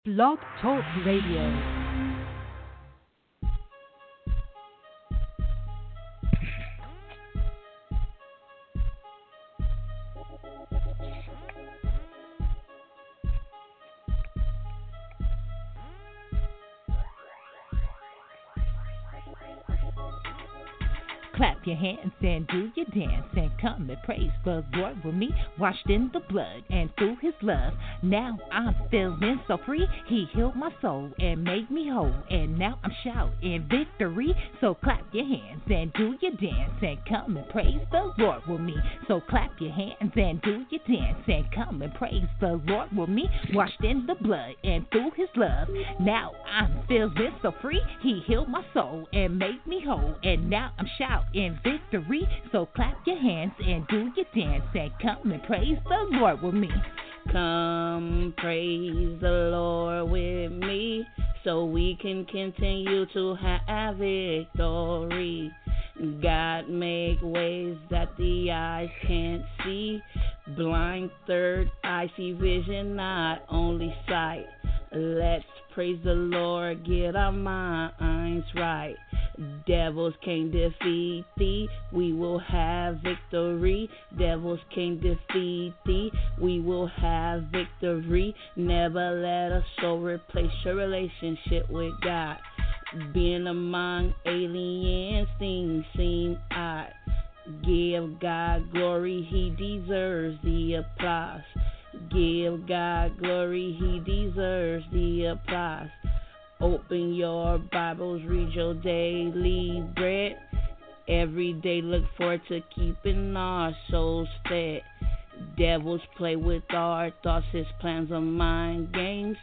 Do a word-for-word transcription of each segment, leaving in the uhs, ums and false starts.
Blog Talk Radio. Clap your hands and do your dance and come and praise the Lord with me. Washed in the blood and through his love. Now I'm feeling so free. He healed my soul and made me whole. And now I'm shouting victory. So clap your hands and do your dance and come and praise the Lord with me. So clap your hands and do your dance and come and praise the Lord with me. Washed in the blood and through his love. Now I'm feeling so free. He healed my soul and made me whole. And now I'm shouting in victory, so clap your hands and do your dance and come and praise the Lord with me. Come praise the Lord with me, so we can continue to have victory. God make ways that the eyes can't see. Blind third eye see vision, not only sight. Let's praise the Lord, get our minds right. Devils can't defeat thee, we will have victory. Devils can't defeat thee, we will have victory. Never let a soul replace your relationship with God. Being among aliens, things seem odd. Give God glory, he deserves the applause. Give God glory, he deserves the applause. Open your Bibles, read your daily bread. Every day look forward to keeping our souls fed. Devils play with our thoughts, his plans are mind games.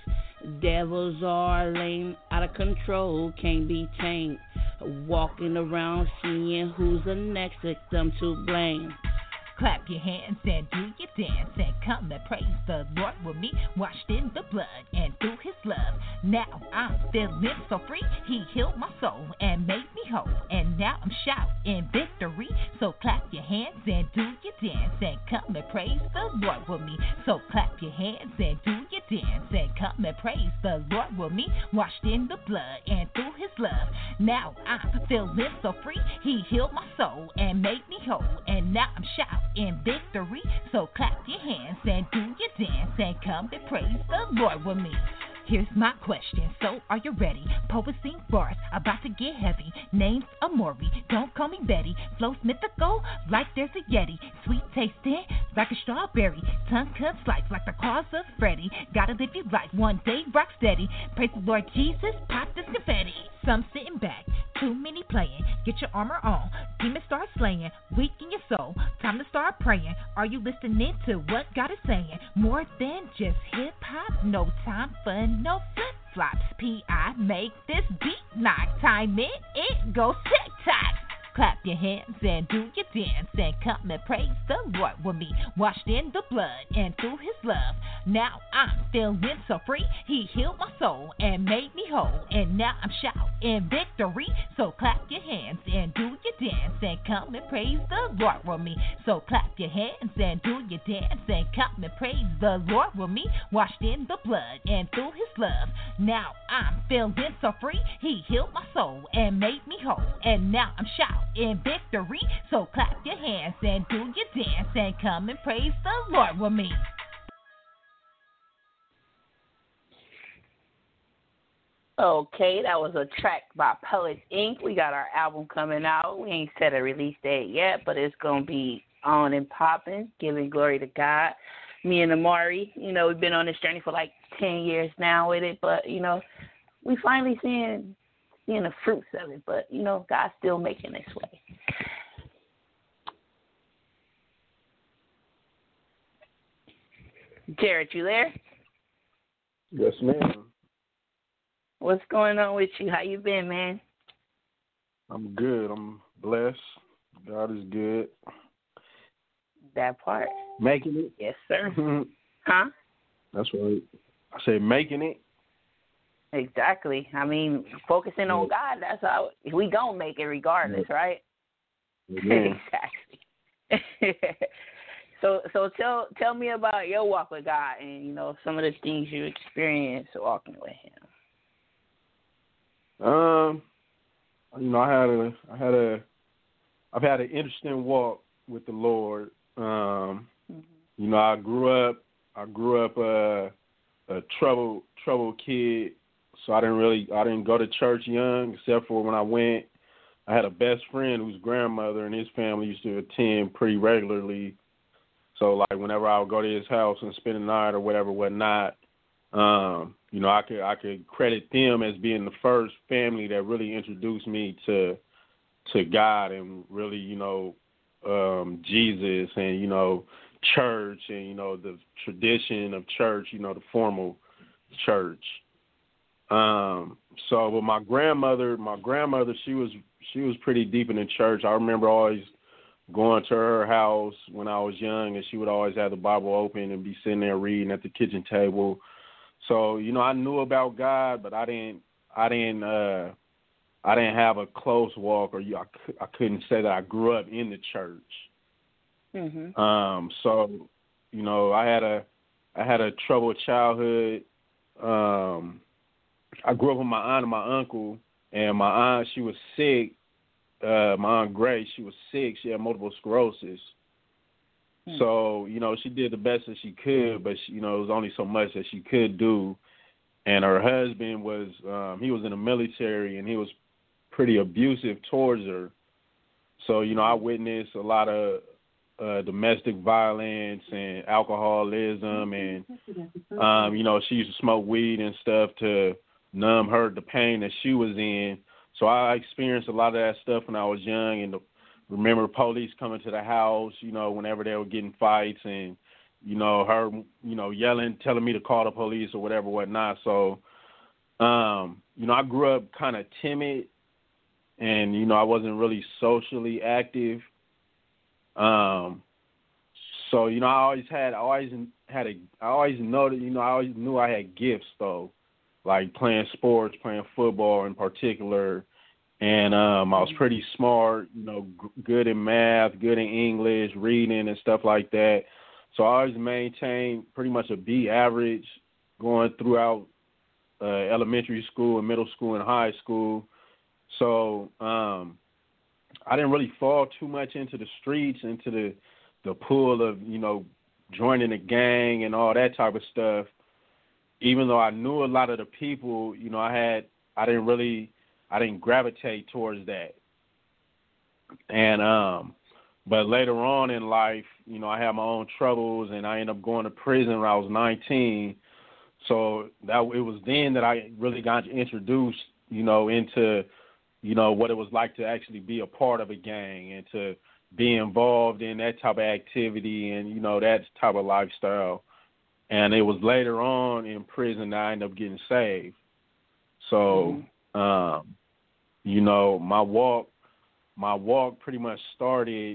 Devils are lame, out of control, can't be tamed. Walking around seeing who's the next victim to blame. Clap your hands and do your dance and come and praise the Lord with me. Washed in the blood and through his love. Now I'm feeling so free. He healed my soul and made me whole. And now I'm shouting victory. So clap your hands and do your dance and come and praise the Lord with me. So clap your hands and do your dance and come and praise the Lord with me. Washed in the blood and through his love. Now I'm feeling so free. He healed my soul and made me whole. And now I'm shouting in victory, so clap your hands and do your dance and come and praise the Lord with me. Here's my question, so are you ready? Poets sing bars, about to get heavy. Name's Amori, don't call me Betty. Flow mythical, like there's a Yeti. Sweet tasting, like a strawberry. Tongue cut slice, like the cause of Freddy. Gotta live your life, one day rock steady. Praise the Lord Jesus, pop this confetti. Some sitting back, too many playing. Get your armor on, demons start slaying. Weak in your soul, time to start praying. Are you listening to what God is saying? More than just hip hop, no time for no flip flops. P I make this beat knock. Time it, it goes tick tock. Clap your hands and do your dance and come and praise the Lord with me. Washed in the blood and through his love. Now I'm feeling so free. He healed my soul and made me whole. And now I'm shouting victory. So clap your hands and do your dance and come and praise the Lord with me. So clap your hands and do your dance and come and praise the Lord with me. Washed in the blood and through his love. Now I'm feeling so free. He healed my soul and made me whole. And now I'm shouting in victory, so clap your hands and do your dance and come and praise the Lord with me. Okay, that was a track by Poets Incorporated. We got our album coming out. We ain't set a release date yet, but it's going to be on and popping, giving glory to God. Me and Amari, you know, we've been on this journey for like ten years now with it, but, you know, we finally seeing seeing the fruits of it, but, you know, God's still making this way. Jared, you there? Yes, ma'am. What's going on with you? How you been, man? I'm good. I'm blessed. God is good. That part. Making it. Yes, sir. Huh? That's right. I say making it. Exactly. I mean, focusing on God, that's how we gonna make it regardless, right? Amen. Exactly. So so tell tell me about your walk with God and, you know, some of the things you experienced walking with him. Um, you know, I had a I had a I've had an interesting walk with the Lord. Um, mm-hmm. You know, I grew up I grew up uh, a troubled troubled kid, so I didn't really I didn't go to church young, except for when I went. I had a best friend whose grandmother and his family used to attend pretty regularly. So, like, whenever I would go to his house and spend the night or whatever, whatnot, um, you know, I could I could credit them as being the first family that really introduced me to to God and really, you know, um, Jesus and, you know, church and, you know, the tradition of church, you know, the formal church. Um, so, with my grandmother, my grandmother, she was she was pretty deep in the church. I remember always going to her house when I was young, and she would always have the Bible open and be sitting there reading at the kitchen table. So, you know, I knew about God, but I didn't, I didn't, uh, I didn't have a close walk, or I, I couldn't say that I grew up in the church. Mm-hmm. Um, so, you know, I had a, I had a troubled childhood. Um, I grew up with my aunt and my uncle, and my aunt, she was sick. Uh, my Aunt Grace, she was sick. She had multiple sclerosis. Hmm. So, you know, she did the best that she could, but, she, you know, it was only so much that she could do. And her husband was, um, he was in the military, and he was pretty abusive towards her. So, you know, I witnessed a lot of uh, domestic violence and alcoholism. And, um, you know, she used to smoke weed and stuff to numb her, the pain that she was in. So I experienced a lot of that stuff when I was young, and the, remember police coming to the house, you know, whenever they were getting fights, and, you know, her, you know, yelling, telling me to call the police or whatever, whatnot. So, um, you know, I grew up kind of timid, and, you know, I wasn't really socially active. Um, so, you know, I always had, I always had a, I always noted, you know, I always knew I had gifts though, like playing sports, playing football in particular. And um, I was pretty smart, you know, g- good in math, good in English, reading and stuff like that. So I always maintained pretty much a B average going throughout uh, elementary school and middle school and high school. So um, I didn't really fall too much into the streets, into the, the pool of, you know, joining a gang and all that type of stuff. Even though I knew a lot of the people, you know, I had, I didn't really, I didn't gravitate towards that. And, um, but later on in life, you know, I had my own troubles, and I ended up going to prison when I was nineteen. So that it was then that I really got introduced, you know, into, you know, what it was like to actually be a part of a gang and to be involved in that type of activity and, you know, that type of lifestyle. And it was later on in prison that I ended up getting saved. So, mm-hmm. um, you know, my walk, my walk pretty much started.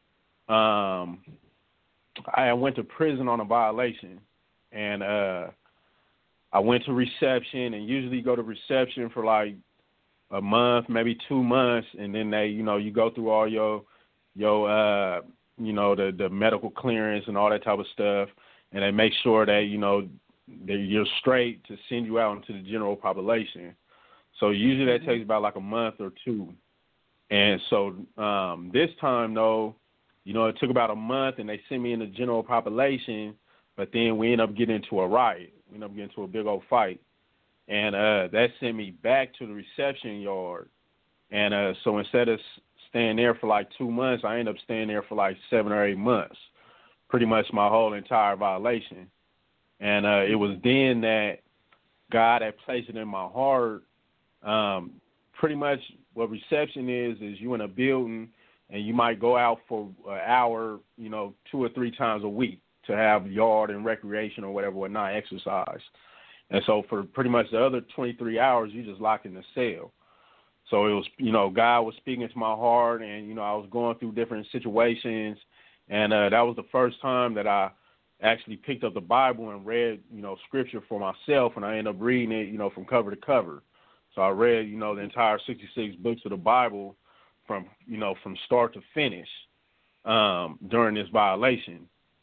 Um, I went to prison on a violation, and uh, I went to reception, and usually go to reception for like a month, maybe two months, and then they, you know, you go through all your, your, uh, you know, the the medical clearance and all that type of stuff. And they make sure that, you know, that you're straight to send you out into the general population. So usually that mm-hmm. takes about like a month or two. And so um, this time, though, you know, it took about a month, and they sent me in the general population, but then we ended up getting into a riot. We ended up getting into a big old fight. And uh, that sent me back to the reception yard. And uh, so instead of staying there for like two months, I ended up staying there for like seven or eight months. Pretty much my whole entire violation. And uh, it was then that God had placed it in my heart. Um, pretty much what reception is, is you in a building and you might go out for an hour, you know, two or three times a week to have yard and recreation or whatever, whatnot, exercise. And so for pretty much the other twenty-three hours, you just locked in the cell. So it was, you know, God was speaking to my heart, and, you know, I was going through different situations. And uh, that was the first time that I actually picked up the Bible and read, you know, scripture for myself, and I ended up reading it, you know, from cover to cover. So I read, you know, the entire sixty-six books of the Bible from, you know, from start to finish um, during this violation.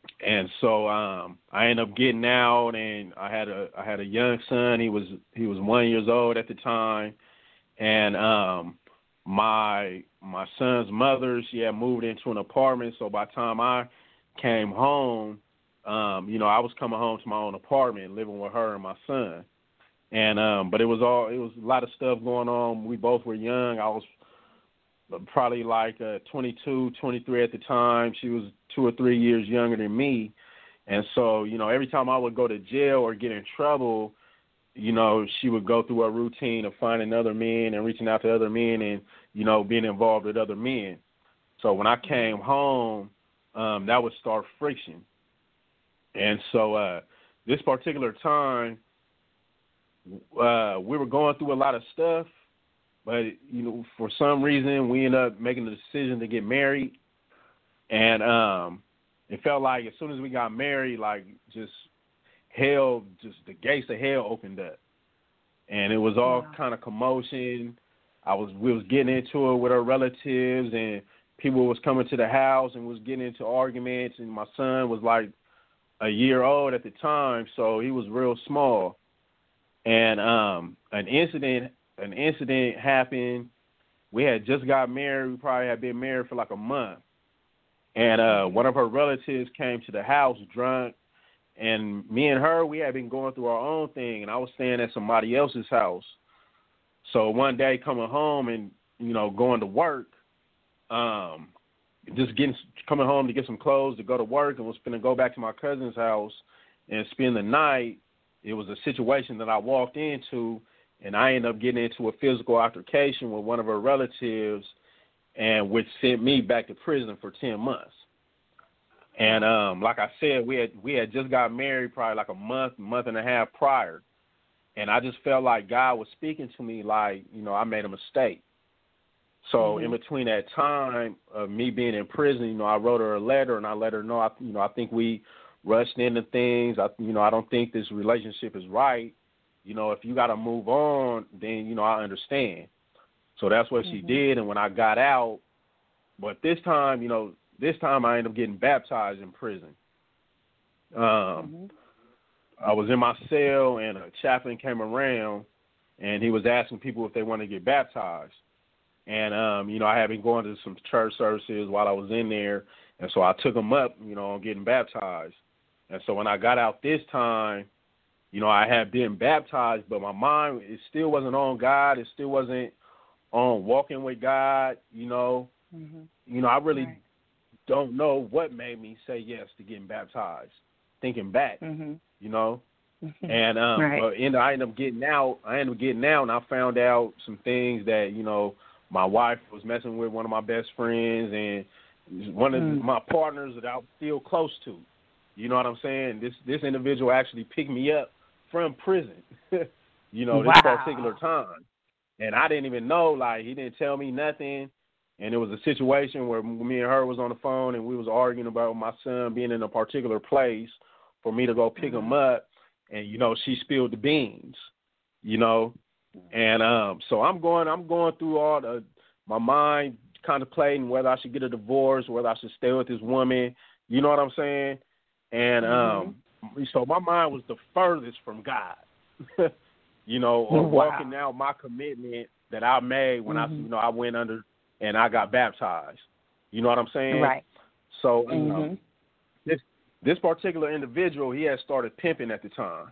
and so um, I ended up getting out, and I had a I had a young son. He was he was one years old at the time, and um, my my son's mother, she had moved into an apartment. So by the time I came home, um, you know, I was coming home to my own apartment, living with her and my son. And um, but it was all it was a lot of stuff going on. We both were young. I was probably like uh, twenty-two, twenty-three at the time. She was two or three years younger than me. And so, you know, every time I would go to jail or get in trouble, you know, she would go through a routine of finding other men and reaching out to other men and, you know, being involved with other men. So when I came home, um, that would start friction. And so uh, this particular time, uh, we were going through a lot of stuff. But, you know, for some reason, we ended up making the decision to get married. And um, it felt like as soon as we got married, like just hell, just the gates of hell opened up. And it was all yeah. kind of commotion. I was, we was getting into it with our relatives, and people was coming to the house and was getting into arguments. And my son was like a year old at the time, so he was real small. And um, an incident An incident happened. We had just got married. We probably had been married for like a month. And uh, one of her relatives came to the house drunk. And me and her, we had been going through our own thing. And I was staying at somebody else's house. So one day coming home and, you know, going to work, um, just getting coming home to get some clothes to go to work, and was going to go back to my cousin's house and spend the night. It was a situation that I walked into, and I ended up getting into a physical altercation with one of her relatives, and which sent me back to prison for ten months. And um, like I said, we had we had just got married probably like a month, month and a half prior. And I just felt like God was speaking to me like, you know, I made a mistake. So mm-hmm. in between that time of me being in prison, you know, I wrote her a letter, and I let her know, I, you know, I think we rushed into things. I, you know, I don't think this relationship is right. You know, if you got to move on, then, you know, I understand. So that's what mm-hmm. she did. And when I got out, but this time, you know, this time I ended up getting baptized in prison. Um, mm-hmm. I was in my cell, and a chaplain came around, and he was asking people if they wanted to get baptized. And, um, you know, I had been going to some church services while I was in there, and so I took them up, you know, on getting baptized. And so when I got out this time, you know, I had been baptized, but my mind, it still wasn't on God. It still wasn't on walking with God, you know. Mm-hmm. You know, I really right. don't know what made me say yes to getting baptized, thinking back, mm-hmm. you know. Mm-hmm. And um, right. but in, I ended up getting out. I ended up getting out, and I found out some things that, you know, my wife was messing with one of my best friends and one of mm. my partners that I was still close to. You know what I'm saying? This this individual actually picked me up from prison, you know, this wow. particular time. And I didn't even know, like, he didn't tell me nothing. And it was a situation where me and her was on the phone, and we was arguing about my son being in a particular place for me to go pick mm-hmm. him up. And, you know, she spilled the beans, you know. And um, so I'm going I'm going through all the, my mind contemplating whether I should get a divorce, whether I should stay with this woman, you know what I'm saying? And mm-hmm. um, so my mind was the furthest from God, you know, or wow. walking out my commitment that I made when mm-hmm. I, you know, I went under and I got baptized. You know what I'm saying? Right. So mm-hmm. um, this this particular individual, he had started pimping at the time.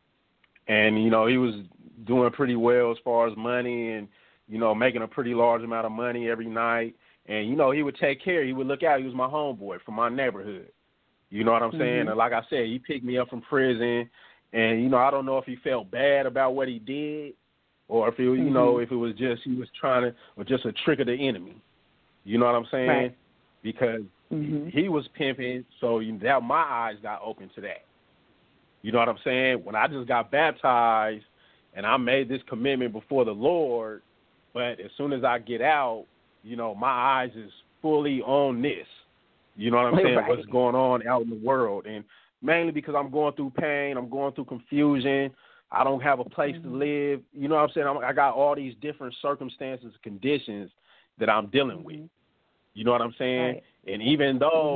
And, you know, he was doing pretty well as far as money and, you know, making a pretty large amount of money every night. And, you know, he would take care. He would look out. He was my homeboy from my neighborhood. You know what I'm mm-hmm. saying? And like I said, he picked me up from prison. And, you know, I don't know if he felt bad about what he did or if, it, mm-hmm. you know, if it was just he was trying to, or just a trick of the enemy. You know what I'm saying? Right. Because mm-hmm. he was pimping, so you, that my eyes got open to that. You know what I'm saying? When I just got baptized and I made this commitment before the Lord, but as soon as I get out, you know, my eyes is fully on this. You know what I'm saying? Right. What's going on out in the world. And mainly because I'm going through pain, I'm going through confusion. I don't have a place mm-hmm. to live. You know what I'm saying? I'm, I got all these different circumstances, conditions that I'm dealing mm-hmm. with. You know what I'm saying? Right. And even though mm-hmm.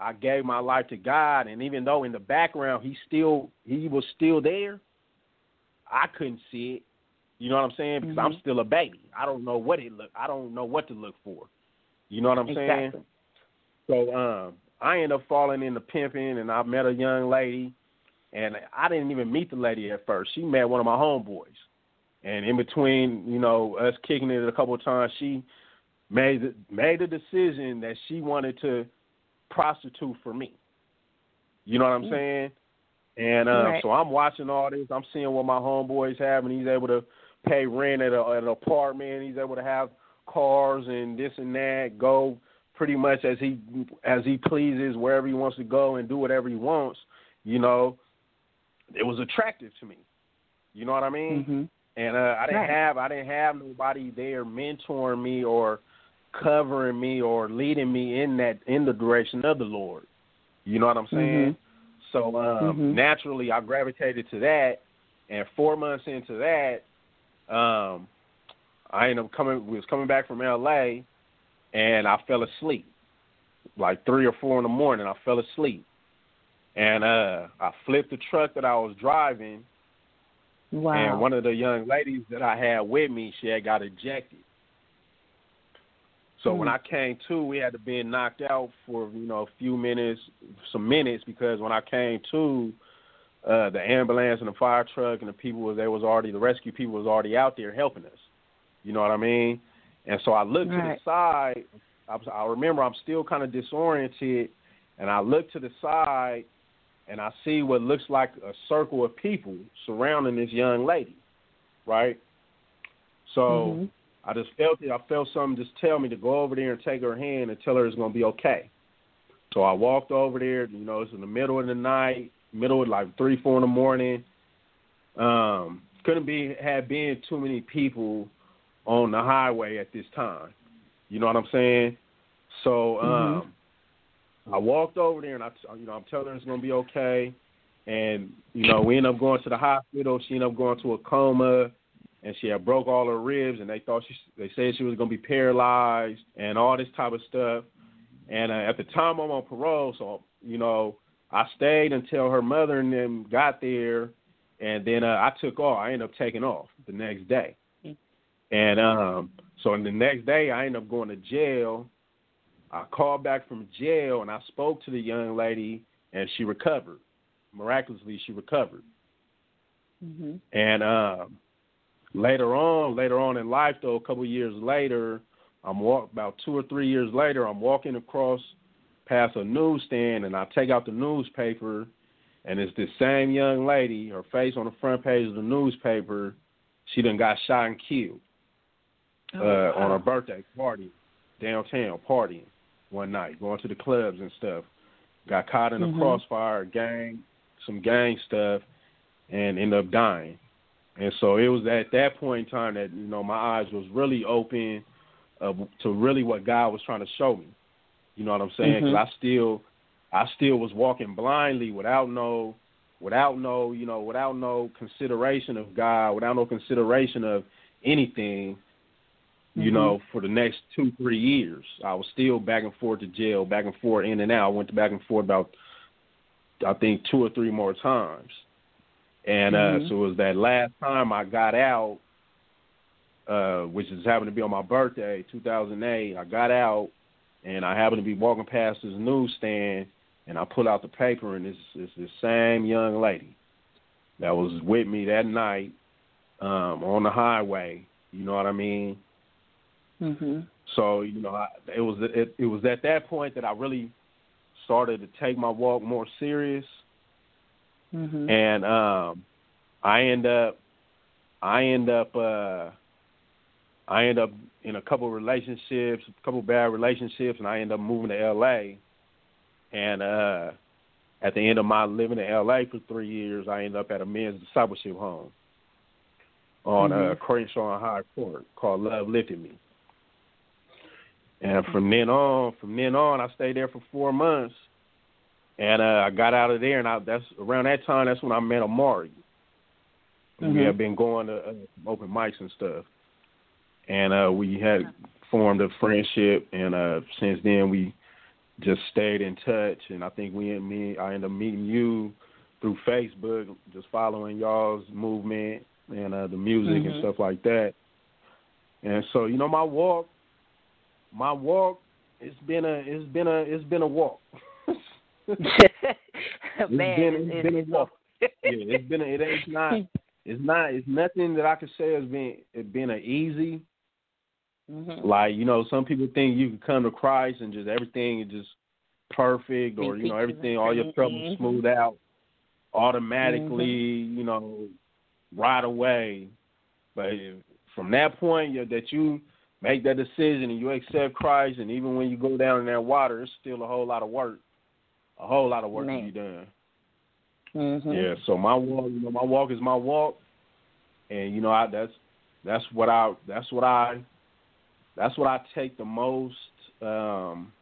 I gave my life to God, and even though in the background he still he was still there, I couldn't see it. You know what I'm saying? Because mm-hmm. I'm still a baby. I don't know what it look. I don't know what to look for. You know what I'm exactly. saying? So um, I ended up falling into pimping, and I met a young lady, and I didn't even meet the lady at first. She met one of my homeboys, and in between, you know, us kicking it a couple of times, she made the, made the decision that she wanted to prostitute for me. You know what I'm mm. saying? And uh, right. so I'm watching all this. I'm seeing what my homeboy's have, and he's able to pay rent at, a, at an apartment. He's able to have cars and this and that, go pretty much as he as he pleases, wherever he wants to go and do whatever he wants. You know, it was attractive to me. You know what I mean? Mm-hmm. And uh, I didn't right. have I didn't have nobody there mentoring me or covering me or leading me in that in the direction of the Lord. You know what I'm saying? Mm-hmm. So um, mm-hmm. naturally, I gravitated to that, and four months into that, um, I ended up coming was coming back from L A, and I fell asleep, like three or four in the morning. I fell asleep, and uh, I flipped the truck that I was driving. Wow. And one of the young ladies that I had with me, she had got ejected. So mm. when I came to, we had to be knocked out for, you know, a few minutes, some minutes, because when I came to, uh, the ambulance and the fire truck and the people, was there was already, the rescue people was already out there helping us. You know what I mean? And so I looked right. to the side. I, was, I remember I'm still kind of disoriented, and I look to the side, and I see what looks like a circle of people surrounding this young lady, right? So mm-hmm. I just felt it. I felt something just tell me to go over there and take her hand and tell her it's going to be okay. So I walked over there. You know, it's in the middle of the night, middle of like three, four in the morning. Um, couldn't be had been too many people on the highway at this time. You know what I'm saying? So um, mm-hmm. I walked over there, and I, you know, I'm telling her it's going to be okay. And, you know, we ended up going to the hospital. She ended up going to a coma, and she had broke all her ribs, and they thought she, they said she was going to be paralyzed and all this type of stuff. And uh, at the time, I'm on parole, so, you know, I stayed until her mother and them got there, and then uh, I took off. I ended up taking off the next day. Mm-hmm. And um, so the next day, I ended up going to jail. I called back from jail, and I spoke to the young lady, and she recovered. Miraculously, she recovered. Mm-hmm. And um, later on, later on in life, though, a couple of years later, I'm walk about two or three years later, I'm walking across past a newsstand, and I take out the newspaper, and it's this same young lady, her face on the front page of the newspaper. She done got shot and killed oh, uh, wow. on her birthday party, downtown partying. One night, going to the clubs and stuff. Got caught in a mm-hmm. crossfire, gang, some gang stuff, and ended up dying. And so it was at that point in time that, you know, my eyes was really open uh, to really what God was trying to show me. You know what I'm saying? Because mm-hmm. I still, I still was walking blindly without no, without no, you know, without no consideration of God, without no consideration of anything. You mm-hmm. know, for the next two, three years, I was still back and forth to jail, back and forth, in and out. I went back and forth about, I think, two or three more times. And mm-hmm. uh, so it was that last time I got out, uh, which just happened to be on my birthday, two thousand eight. I got out, and I happened to be walking past this newsstand, and I pull out the paper, and it's, it's this same young lady that was with me that night um, on the highway. You know what I mean? Mm-hmm. So, you know, I, it was it, it was at that point that I really started to take my walk more serious. Mm-hmm. And um, I end up, I end up, uh, I end up in a couple of relationships, a couple of bad relationships, and I end up moving to L A. And uh, at the end of my living in L A for three years, I ended up at a men's discipleship home on mm-hmm. uh, Crenshaw and High Court called Love Lifted Me. And from then on, from then on, I stayed there for four months, and uh, I got out of there. And I, that's around that time. That's when I met Amari. Mm-hmm. We had been going to uh, open mics and stuff, and uh, we had formed a friendship. And uh, since then, we just stayed in touch. And I think we and me, I ended up meeting you through Facebook, just following y'all's movement and uh, the music mm-hmm. and stuff like that. And so, you know, my walk, my walk, it's been a, it's been a, it's been a walk. Man, it's been, it's it's been a walk. Yeah, it's been, a, it ain't not, it's not, it's nothing that I could say has been, it been a easy. Mm-hmm. Like, you know, some people think you can come to Christ and just everything is just perfect, or you know, everything, all your troubles mm-hmm. smooth out automatically, mm-hmm. you know, right away. But from that point you, that you make that decision and you accept Christ, and even when you go down in that water, it's still a whole lot of work, a whole lot of work Man. to be done. Mm-hmm. Yeah. So my walk, you know, my walk is my walk, and you know, I that's that's what I that's what I that's what I take the most um,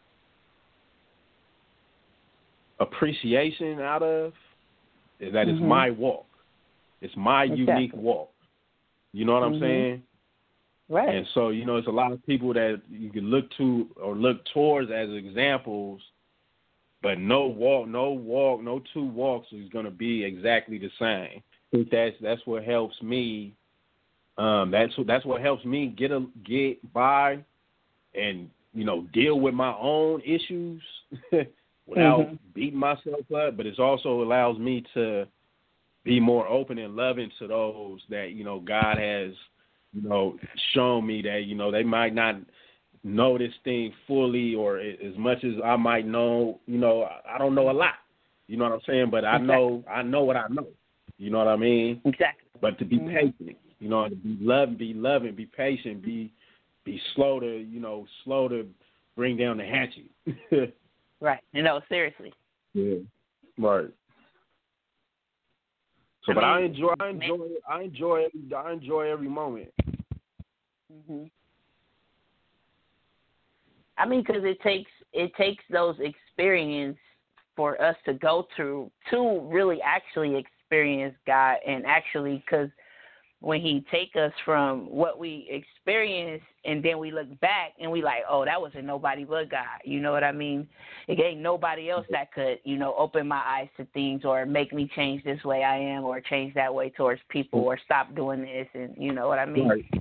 appreciation out of. Is that mm-hmm. it's my walk. It's my exactly. unique walk. You know what mm-hmm. I'm saying? Right. And so, you know, it's a lot of people that you can look to or look towards as examples, but no walk, no walk, no two walks is going to be exactly the same. I think that's that's what helps me. Um, that's that's what helps me get a get by, and you know, deal with my own issues. Without mm-hmm. beating myself up, but it also allows me to be more open and loving to those that, you know, God has, you know, shown me that, you know, they might not know this thing fully or as much as I might know, you know, I don't know a lot, you know what I'm saying? But I exactly. know, I know what I know, you know what I mean? Exactly. But to be mm-hmm. patient, you know, to be loving, be loving, be patient, be, be slow to, you know, slow to bring down the hatchet. Right. You know, seriously. Yeah. Right. So, I but mean, I enjoy, I enjoy, I enjoy, every, I enjoy every moment. Mm-hmm. I mean, because it takes it takes those experiences for us to go through to really actually experience God, and actually, because when He take us from what we experience and then we look back and we like, oh, that wasn't nobody but God. You know what I mean? It ain't nobody else that could, you know, open my eyes to things or make me change this way I am or change that way towards people or stop doing this, and you know what I mean? Right.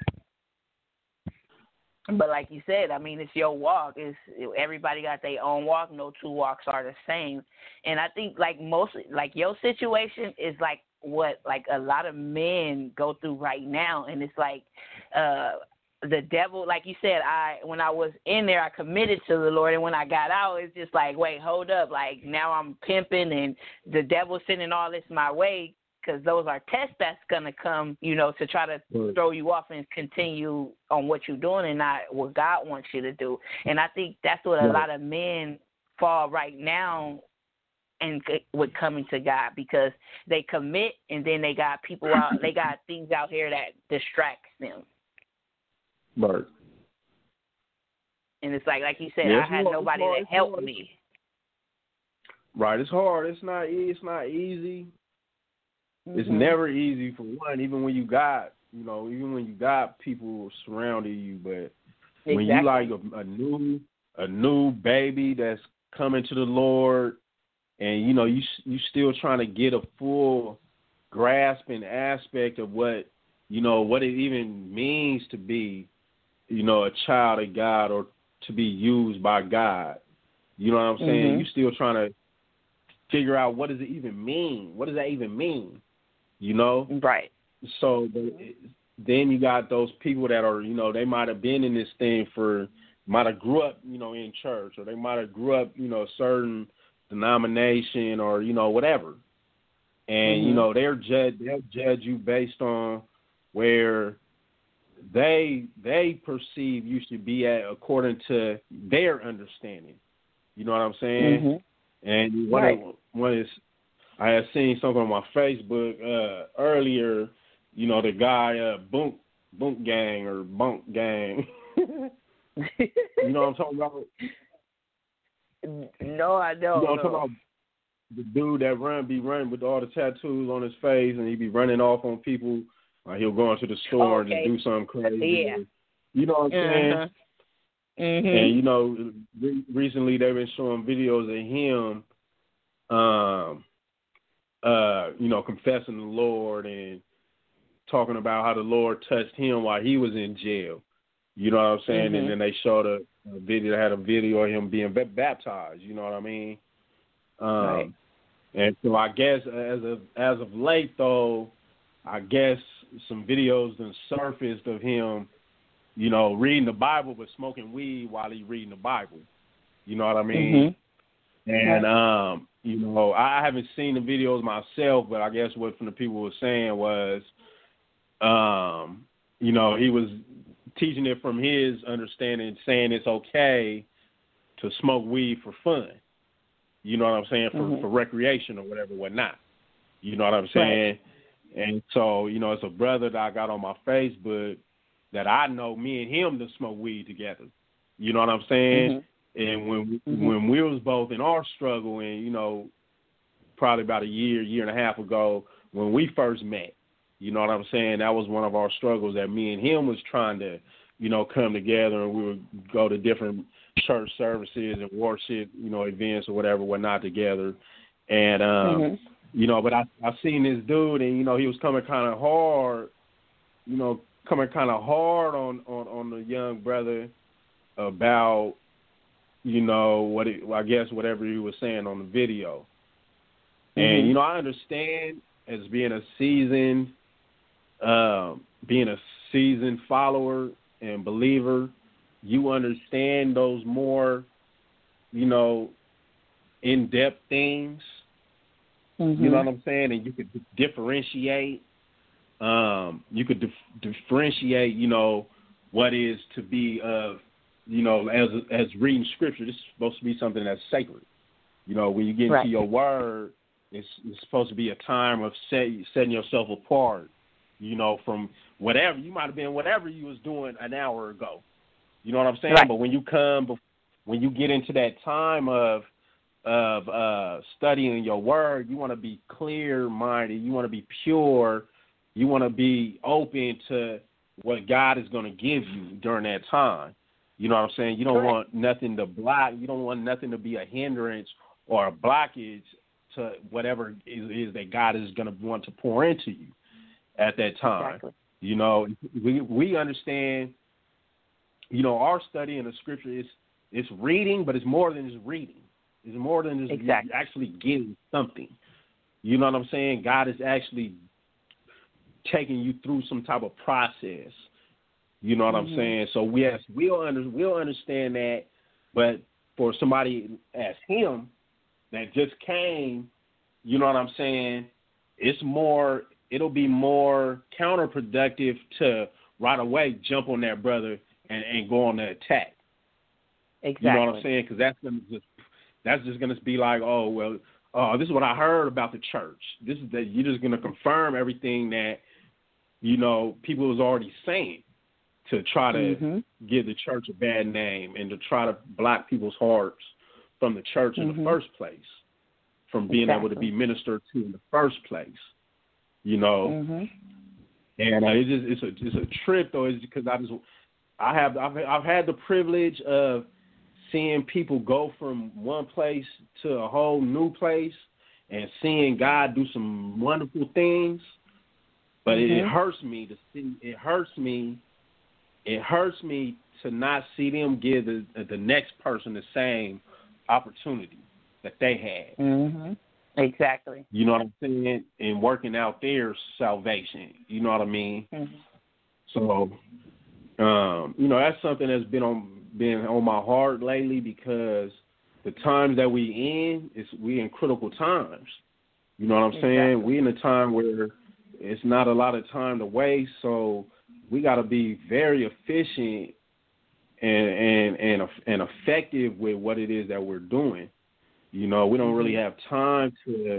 But like you said, I mean, it's your walk. It's everybody got their own walk. No two walks are the same. And I think like most, like your situation is like what like a lot of men go through right now. And it's like uh, the devil, like you said, I when I was in there, I committed to the Lord. And when I got out, it's just like, wait, hold up. Like now I'm pimping and the devil's sending all this my way. Because those are tests that's going to come, you know, to try to right. throw you off and continue on what you're doing and not what God wants you to do. And I think that's what right. a lot of men fall right now and with coming to God, because they commit and then they got people out, they got things out here that distracts them. Right. And it's like, like you said, yeah, I had hard. nobody hard. that helped me. Right. It's hard. It's not. It's not easy. It's mm-hmm. never easy for one, even when you got, you know, even when you got people surrounding you. But exactly. when you like a, a new, a new baby that's coming to the Lord, and you know you you still trying to get a full grasp and aspect of what you know what it even means to be, you know, a child of God or to be used by God. You know what I'm saying? Mm-hmm. You still trying to figure out what does it even mean? What does that even mean? You know? Right. So then you got those people that are, you know, they might have been in this thing for, might have grew up, you know, in church, or they might have grew up, you know, a certain denomination or, you know, whatever. And, mm-hmm. you know, they're judge, they'll judge you based on where they they perceive you should be at according to their understanding. You know what I'm saying? Mm-hmm. And one right. of, one is, I had seen something on my Facebook uh, earlier, you know, the guy, uh, Bunk, Bunk Gang or Bunk Gang. You know what I'm talking about? No, I don't. You know what I'm talking about? The dude that run, be running with all the tattoos on his face, and he be running off on people. Like he'll go into the store okay. and just do something crazy. Yeah. You know what I'm uh-huh. saying? Mm-hmm. And you know, re- recently they've been showing videos of him, um, uh, you know, confessing the Lord and talking about how the Lord touched him while he was in jail. You know what I'm saying? Mm-hmm. And then they showed a, a video, they had a video of him being b- baptized. You know what I mean? Um, right. And so I guess as of as of late, though, I guess some videos then surfaced of him, you know, reading the Bible but smoking weed while he's reading the Bible. You know what I mean? Mm-hmm. And, right. um, you know, I haven't seen the videos myself, but I guess what from the people were saying was, um, you know, he was teaching it from his understanding, saying it's okay to smoke weed for fun. You know what I'm saying? For, mm-hmm. for recreation or whatever, whatnot. You know what I'm saying? Right. And so, you know, it's a brother that I got on my Facebook that I know, me and him to smoke weed together. You know what I'm saying? Mm-hmm. And when mm-hmm. when we was both in our struggle, and you know, probably about a year, year and a half ago, when we first met, you know what I'm saying? That was one of our struggles that me and him was trying to, you know, come together, and we would go to different church services and worship, you know, events or whatever, whatnot together. And, um, mm-hmm. you know, but I, I seen this dude, and, you know, he was coming kind of hard, you know, coming kind of hard on, on, on the young brother about, you know, what it, I guess whatever he was saying on the video. Mm-hmm. And, you know, I understand as being a seasoned, um, being a seasoned follower and believer, you understand those more, you know, in-depth things. Mm-hmm. You know what I'm saying? And you could differentiate. Um, you could dif- differentiate, you know, what is to be of, you know, as as reading scripture. This is supposed to be something that's sacred. You know, when you get into right. your word, it's, it's supposed to be a time of set, setting yourself apart, you know, from whatever. You might have been whatever you was doing an hour ago. You know what I'm saying? Right. But when you come, when you get into that time of of uh, studying your word, you want to be clear-minded. You want to be pure. You want to be open to what God is going to give you during that time. You know what I'm saying? You don't Correct. want nothing to block. You don't want nothing to be a hindrance or a blockage to whatever it is that God is going to want to pour into you at that time. Exactly. You know, we we understand. You know, our study in the scripture is it's reading, but it's more than just reading. It's more than just exactly. actually getting something. You know what I'm saying? God is actually taking you through some type of process. You know what mm-hmm. I'm saying? So yes, we'll under, we'll understand that, but for somebody as him that just came, you know what I'm saying? It's more. It'll be more counterproductive to right away jump on that brother and, and go on the attack. Exactly. You know what I'm saying? Because that's gonna just that's just gonna be like, oh well, oh this is what I heard about the church. This is that you're just gonna confirm everything that you know people was already saying to try to mm-hmm. give the church a bad name and to try to block people's hearts from the church in mm-hmm. the first place, from being exactly. able to be ministered to in the first place. You know, mm-hmm. and uh, it's just it's a it's a trip though, is because I just. I have I've, I've had the privilege of seeing people go from one place to a whole new place and seeing God do some wonderful things, but mm-hmm. it, it hurts me to see. It hurts me. It hurts me to not see them give the the next person the same opportunity that they had. Mm-hmm. Exactly. You know what I'm saying? And working out their salvation. You know what I mean? Mm-hmm. So. Um, you know, that's something that's been on been on my heart lately because the times that we in is we in critical times. You know what I'm exactly. saying? We in a time where it's not a lot of time to waste, so we got to be very efficient and and and and effective with what it is that we're doing. You know, we don't mm-hmm. really have time to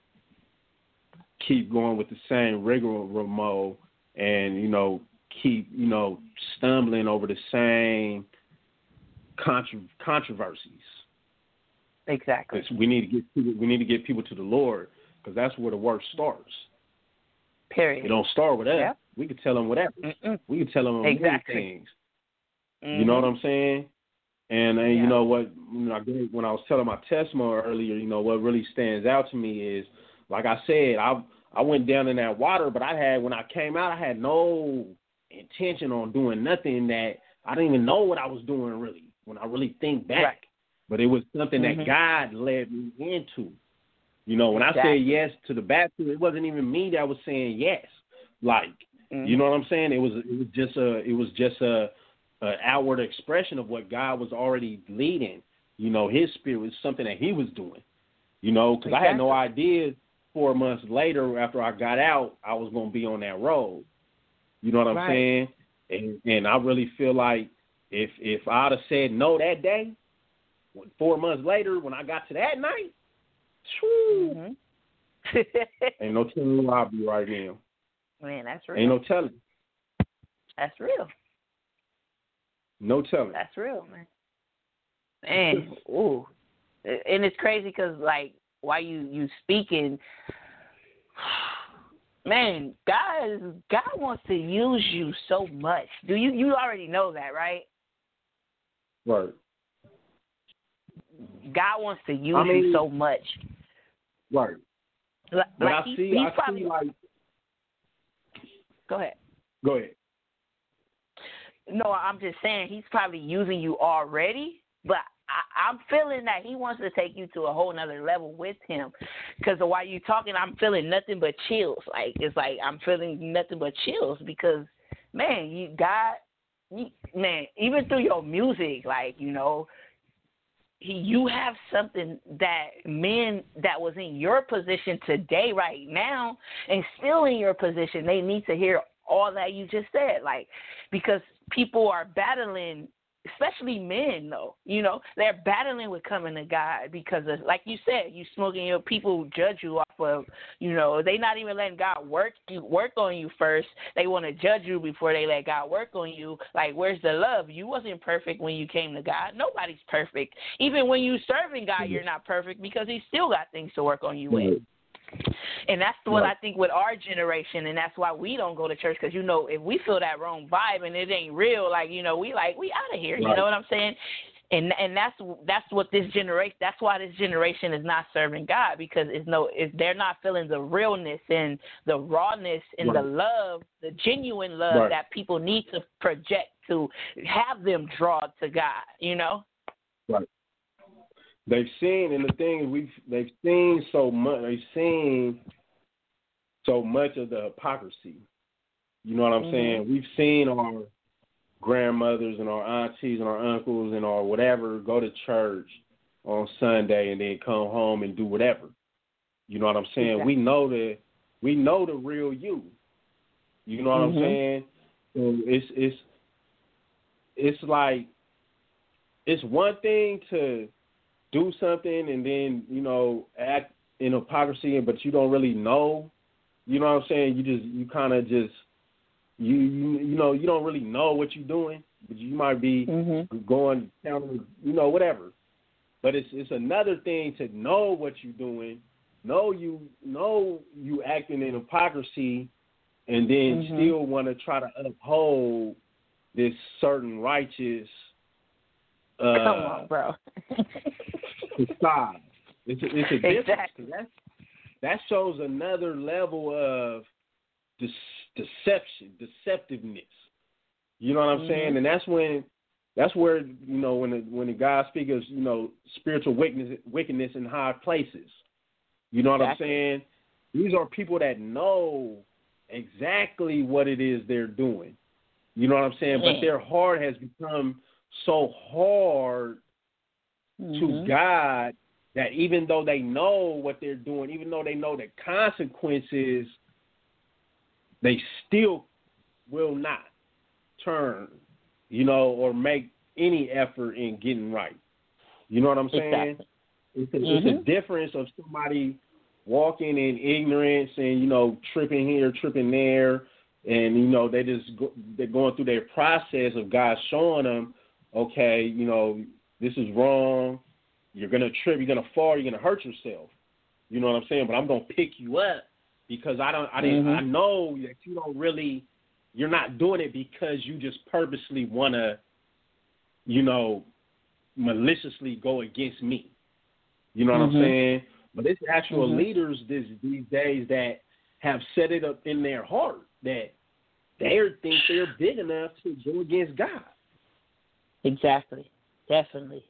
keep going with the same rigmarole and you know. keep, you know, stumbling over the same contra- controversies. Exactly. We need to get people, we need to get people to the Lord because that's where the work starts. Period. It don't start with us. Yep. We can tell them whatever. Mm-mm. We can tell them exactly. many things. Mm-hmm. You know what I'm saying? And, and yeah. you know what, you know, when I was telling my testimony earlier, you know, what really stands out to me is, like I said, I I went down in that water, but I had, when I came out, I had no intention on doing nothing that I didn't even know what I was doing really, when I really think back. Right. But it was something mm-hmm. that God led me into. You know, when exactly. I said yes to the baptism, it wasn't even me that was saying yes. Like, mm-hmm. you know what I'm saying? It was it was just a it was just a, a outward expression of what God was already leading. You know, His Spirit was something that He was doing. You know, because exactly. I had no idea. Four months later, after I got out, I was going to be on that road. You know what I'm right. saying? And, and I really feel like if if I'd have said no that day, four months later, when I got to that night, whew, mm-hmm. ain't no telling where I'll be right now. Man, that's real. Ain't no telling. That's real. No telling. That's real, man. Man, ooh. And it's crazy because, like, while you, you speaking, man, God is, God wants to use you so much. Do you you already know that, right? Right. God wants to use I mean, you so much. Right. Like, but like I he, see, I probably, see, like. Go ahead. Go ahead. No, I'm just saying he's probably using you already, but I, I'm feeling that he wants to take you to a whole nother level with him. Because while you're talking, I'm feeling nothing but chills. Like, it's like I'm feeling nothing but chills because, man, you got, you, man, even through your music, like, you know, he, you have something that men that was in your position today, right now, and still in your position, they need to hear all that you just said. Like, because people are battling, especially men, though, you know, they're battling with coming to God because, of, like you said, you smoking, your people judge you off of, you know, they not even letting God work you work on you first. They want to judge you before they let God work on you. Like, where's the love? You wasn't perfect when you came to God. Nobody's perfect. Even when you serving God, you're not perfect because He still got things to work on you with. And that's what right. I think with our generation, and that's why we don't go to church, because, you know, if we feel that wrong vibe and it ain't real, like, you know, we like, we out of here, right. You know what I'm saying? And and that's that's what this generation, that's why this generation is not serving God, because it's no, it's, they're not feeling the realness and the rawness and right. the love, the genuine love right. that people need to project to have them draw to God, you know? Right. They've seen, and the thing is, we've they've seen so much. They've seen so much of the hypocrisy. You know what I'm mm-hmm. saying? We've seen our grandmothers and our aunties and our uncles and our whatever go to church on Sunday and then come home and do whatever. You know what I'm saying? Exactly. We know the we know the real you. You know what mm-hmm. I'm saying? So it's it's it's like it's one thing to do something and then, you know, act in hypocrisy, but you don't really know. You know what I'm saying? You just, you kind of just, you, you you know, you don't really know what you're doing, but you might be mm-hmm. going down, you know, whatever. But it's it's another thing to know what you're doing, know you know you acting in hypocrisy, and then mm-hmm. still want to try to uphold this certain righteous. Uh, Come on, bro. facade. It's a, it's a difference. Exactly. That, that shows another level of de- deception, deceptiveness. You know what I'm mm-hmm. saying? And that's when, that's where, you know, when the, when the God speaks of, you know, spiritual wickedness, wickedness in high places. You know what exactly. I'm saying? These are people that know exactly what it is they're doing. You know what I'm saying? Yeah. But their heart has become so hard mm-hmm. to God that even though they know what they're doing, even though they know the consequences, they still will not turn, you know, or make any effort in getting right. You know what I'm saying? Exactly. It's, a, mm-hmm. it's a difference of somebody walking in ignorance and, you know, tripping here, tripping there, and, you know, they just go, they're going through their process of God showing them, okay, you know, this is wrong. You're going to trip. You're going to fall. You're going to hurt yourself. You know what I'm saying? But I'm going to pick you up because I don't. I didn't. Mm-hmm. I know that you don't really. You're not doing it because you just purposely want to, you know, maliciously go against me. You know what mm-hmm. I'm saying? But it's actual mm-hmm. leaders this, these days that have set it up in their heart that they think they're big enough to go against God. Exactly. Definitely.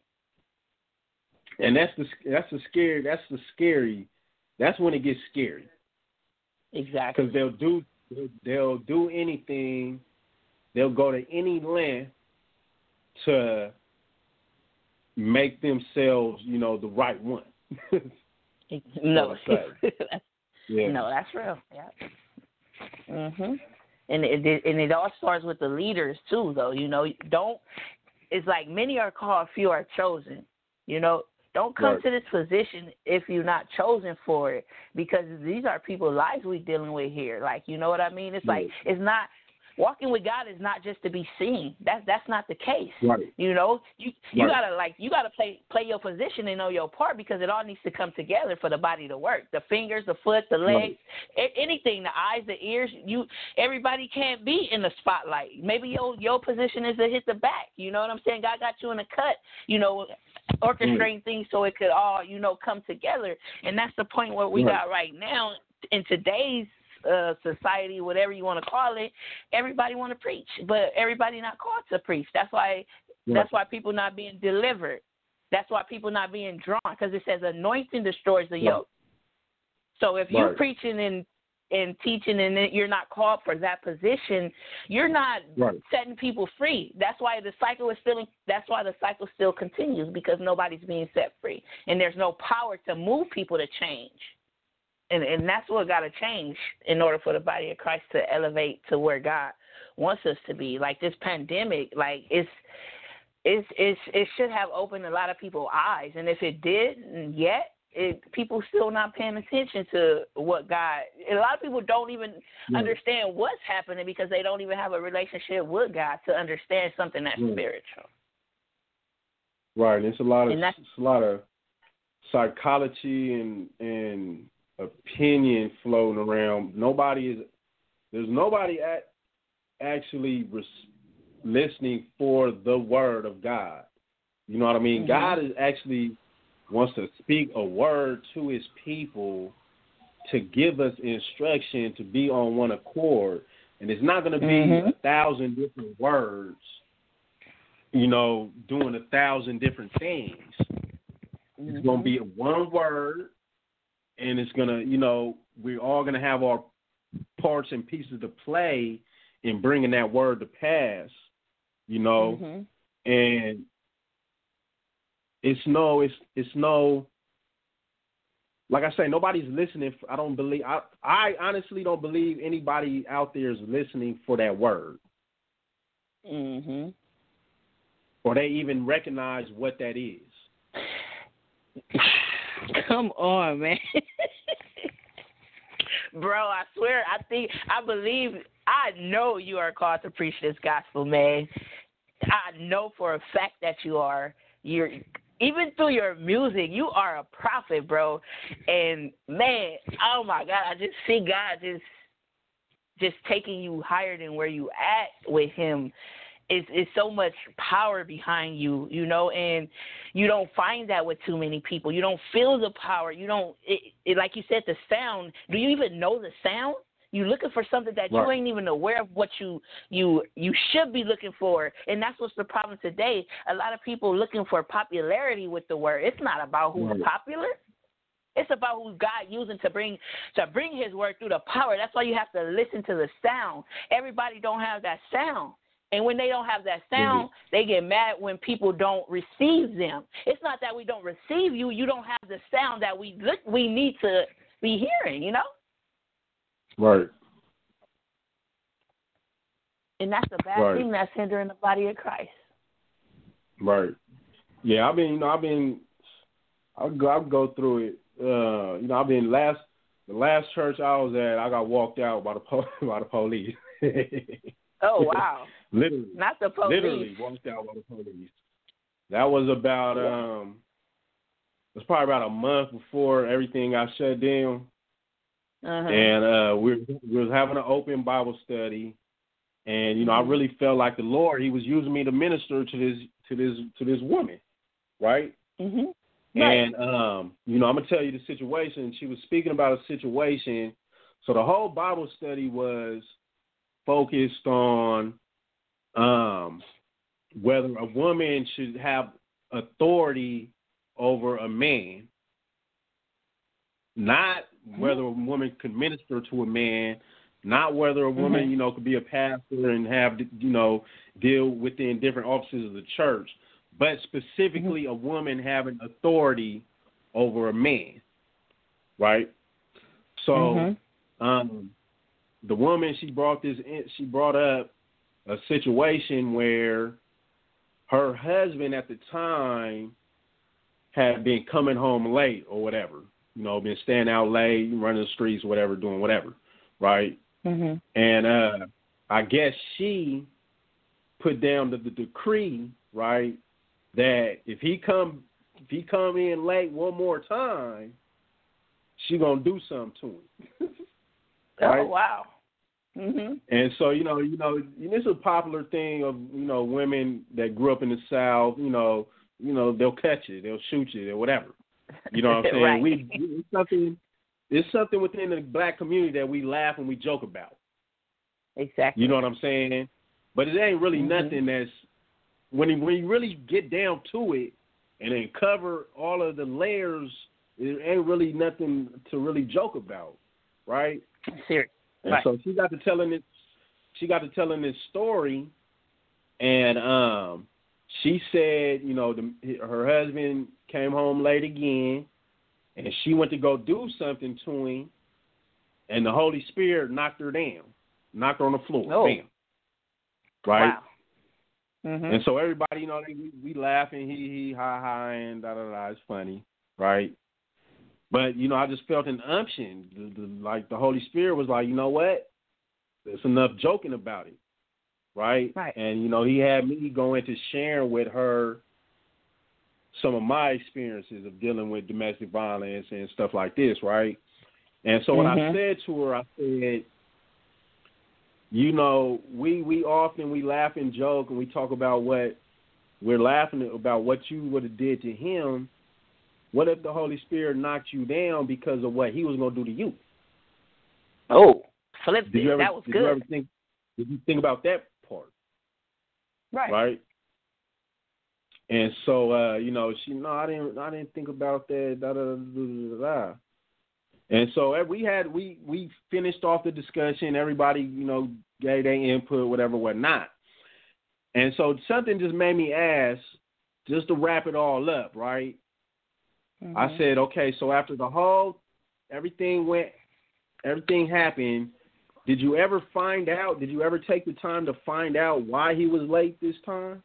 And that's the that's the scary. That's the scary. That's when it gets scary. Exactly. Because they'll do they'll, they'll do anything. They'll go to any length to make themselves, you know, the right one. no, that's, yeah. no, that's real. Yeah. Mhm. And it, it and it all starts with the leaders too, though. You know, don't. It's like many are called, few are chosen. You know, don't come right. to this position if you're not chosen for it, because these are people's lives we're dealing with here. Like, you know what I mean? It's yeah. like it's not. Walking with God is not just to be seen. That's that's not the case. Right. You know, you you right. gotta like you gotta play play your position and know your part, because it all needs to come together for the body to work. The fingers, the foot, the legs, right. anything, the eyes, the ears. You everybody can't be in the spotlight. Maybe your your position is to hit the back. You know what I'm saying? God got you in a cut. You know, orchestrating mm. things so it could all you know come together. And that's the point where we right. got right now in today's Uh, society, whatever you want to call it. Everybody want to preach, but everybody not called to preach. That's why. Yeah. That's why people not being delivered. That's why people not being drawn, because it says anointing destroys the yoke. Right. So if you're right. preaching and and teaching and you're not called for that position, you're not right. setting people free. That's why the cycle is still. That's why the cycle still continues, because nobody's being set free, and there's no power to move people to change. And and that's what got to change in order for the body of Christ to elevate to where God wants us to be. Like this pandemic, like it's it's it's it should have opened a lot of people's eyes. And if it did yet, it people still not paying attention to what God. A lot of people don't even yeah. understand what's happening, because they don't even have a relationship with God to understand something that's yeah. spiritual. Right. It's a lot of it's a lot of psychology and and. opinion floating around. Nobody is. There's nobody at, actually res, listening for the word of God. You know what I mean? Mm-hmm. God is actually wants to speak a word to His people to give us instruction to be on one accord, and it's not going to be mm-hmm. a thousand different words. You know, doing a thousand different things. Mm-hmm. It's going to be one word. And it's going to, you know, we're all going to have our parts and pieces to play in bringing that word to pass, you know. Mm-hmm. And it's no, it's it's no, like I say, nobody's listening. I don't believe, I, I honestly don't believe anybody out there is listening for that word. Mm-hmm. Or they even recognize what that is. Come on, man. Bro, I swear, I think, I believe, I know you are called to preach this gospel, man. I know for a fact that you are. You're, even through your music, you are a prophet, bro. And, man, oh, my God, I just see God just, just taking you higher than where you at with Him. It's, it's so much power behind you, you know, and you don't find that with too many people. You don't feel the power. You don't, it, it, like you said, the sound. Do you even know the sound? You're looking for something that right. you ain't even aware of what you, you you should be looking for. And that's what's the problem today. A lot of people looking for popularity with the word. It's not about who's right. popular. It's about who God using to bring to bring His word through the power. That's why you have to listen to the sound. Everybody don't have that sound. And when they don't have that sound, mm-hmm. they get mad when people don't receive them. It's not that we don't receive you. You don't have the sound that we look, we need to be hearing, you know? Right. And that's a bad right. thing that's hindering the body of Christ. Right. Yeah, I've been, you know, I've been, I'll go, I'll go through it. Uh, you know, I've been last, the last church I was at, I got walked out by the, po- by the police. Oh, wow. Literally. Not the police. Literally walked out by the police. That was about, um, it was probably about a month before everything got shut down. Uh-huh. And uh, we, we was having an open Bible study. And, you know, mm-hmm. I really felt like the Lord, He was using me to minister to this, to this, to this woman. right? Mhm. Right. And um, you know, I'm gonna tell you the situation. She was speaking about a situation. So the whole Bible study was focused on um, whether a woman should have authority over a man, not whether a woman could minister to a man, not whether a woman, mm-hmm. you know, could be a pastor and have, you know, deal within different offices of the church, but specifically mm-hmm. a woman having authority over a man, right? So mm-hmm. um, the woman, she brought this in, she brought up a situation where her husband at the time had been coming home late or whatever, you know, been staying out late, running the streets, whatever, doing whatever, right? Mm-hmm. And uh, I guess she put down the, the decree, right, that if he come if he come in late one more time, she gonna do something to him. Right? Oh wow! Mm-hmm. And so you know, you know, it's a popular thing of you know women that grew up in the South. You know, you know they'll catch you, they'll shoot you, or whatever. You know what I'm saying? Right. We it's something. It's something within the black community that we laugh and we joke about. Exactly. You know what I'm saying? But it ain't really mm-hmm. nothing that's when you, when you really get down to it and then cover all of the layers. It ain't really nothing to really joke about, right? Serious. And right. so she got to telling it. She got to telling this story, and um, she said, you know, the, her husband came home late again, and she went to go do something to him, and the Holy Spirit knocked her down, knocked her on the floor, oh. bam. Right. Wow. Mm-hmm. And so everybody, you know, they, we, we laughing, he he, ha ha, and da da da. It's funny, right? But you know, I just felt an unction, the, the, like the Holy Spirit was like, you know what? There's enough joking about it, right? Right. And you know, he had me go into sharing with her some of my experiences of dealing with domestic violence and stuff like this, right? And so mm-hmm. what I said to her, I said, you know, we, we often, we laugh and joke and we talk about what, we're laughing about what you would have did to him. What if the Holy Spirit knocked you down because of what he was going to do to you? Oh, flip it. Ever, that was did good. You ever think, did you think about that part? Right. Right? And so, uh, you know, she, no, I didn't, I didn't think about that, da, da, da, da, da, da. And so we had, we, we finished off the discussion. Everybody, you know, gave their input, whatever, whatnot. And so something just made me ask, just to wrap it all up, right? Mm-hmm. I said, okay, so after the whole, everything went, everything happened, did you ever find out, did you ever take the time to find out why he was late this time?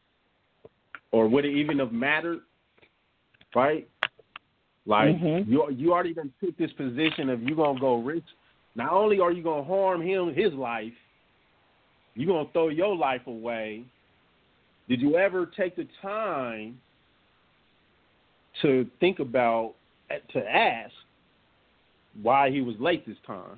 Or would it even have mattered, right? Like, mm-hmm. you you already done took this position of you going to go rich. Not only are you going to harm him, his life, you're going to throw your life away. Did you ever take the time to think about, to ask why he was late this time?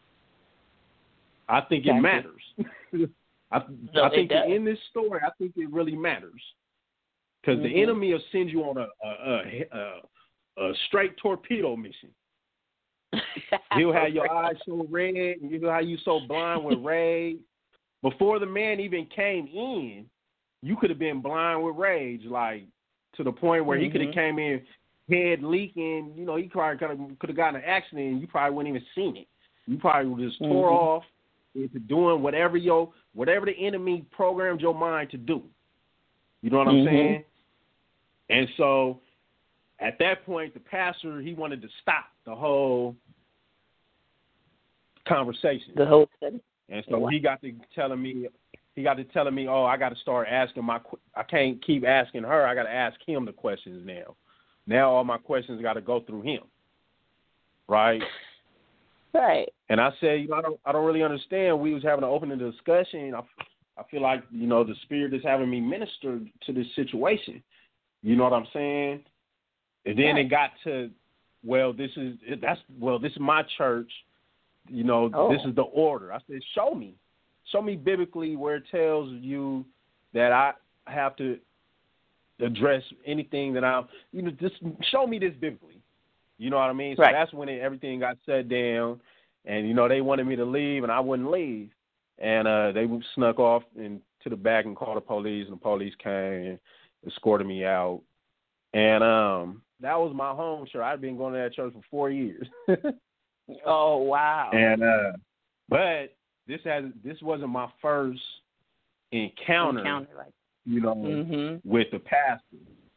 I think it matters. I, no, I think in this story, I think it really matters. Because mm-hmm. the enemy will send you on a, a, a, a straight torpedo mission. He'll have your eyes so red, and he'll have you so blind with rage. Before the man even came in, you could have been blind with rage, like to the point where mm-hmm. he could have came in head leaking. You know, he probably could have gotten an accident, and you probably wouldn't even seen it. You probably would just mm-hmm. tore off into doing whatever your whatever the enemy programmed your mind to do. You know what mm-hmm. I'm saying? And so at that point, the pastor, he wanted to stop the whole conversation. The whole study. And so he got to telling me, he got to telling me, oh, I got to start asking my, I can't keep asking her. I got to ask him the questions now. Now all my questions got to go through him. Right? Right. And I said, you know, I don't, I don't really understand. We was having an open discussion. I, I feel like, you know, the Spirit is having me minister to this situation. You know what I'm saying? And then right. it got to, well, this is that's well, this is my church. You know, oh. this is the order. I said, show me, show me biblically where it tells you that I have to address anything that I'm, you know, just show me this biblically. You know what I mean? So right. that's when it, everything got shut down, and, you know, they wanted me to leave, and I wouldn't leave. And uh, they snuck off into the back and called the police, and the police came and escorted me out. And um, that was my home church. I'd been going to that church for four years. Oh, wow. And uh, but this has this wasn't my first encounter, encounter like, you know, mm-hmm. with the pastor.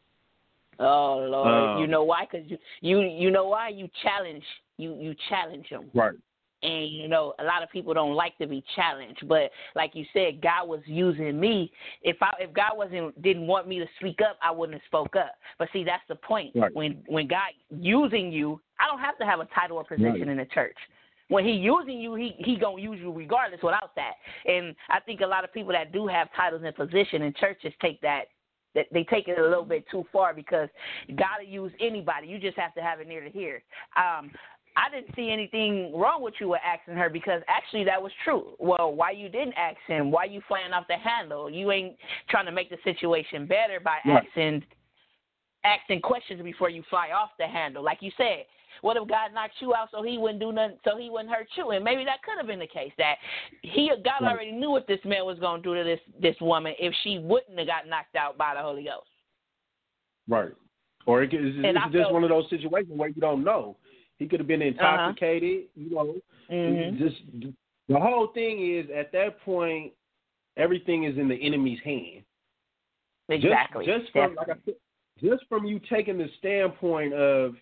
Oh Lord, um, you know why? Because you, you you know why you challenge you you challenge them, right? And you know a lot of people don't like to be challenged, but like you said, God was using me. If I if God wasn't didn't want me to speak up, I wouldn't have spoke up. But see, that's the point. Right. When when God using you, I don't have to have a title or position right. in the church. When he using you, he he gonna use you regardless without that. And I think a lot of people that do have titles and position in churches take that. That they take it a little bit too far because God will use anybody. You just have to have an ear to hear. Um, I didn't see anything wrong with you with asking her because actually that was true. Well, why you didn't ask him? Why you flying off the handle? You ain't trying to make the situation better by right. asking asking questions before you fly off the handle. Like you said, what if God knocked you out so he wouldn't do nothing, so he wouldn't hurt you? And maybe that could have been the case, that he God right. already knew what this man was going to do to this, this woman if she wouldn't have got knocked out by the Holy Ghost. Right. Or it, it's, it's just felt, one of those situations where you don't know. He could have been intoxicated, uh-huh. you know. Mm-hmm. Just the whole thing is, at that point, everything is in the enemy's hand. Exactly. Just, just from like I said, just from you taking the standpoint of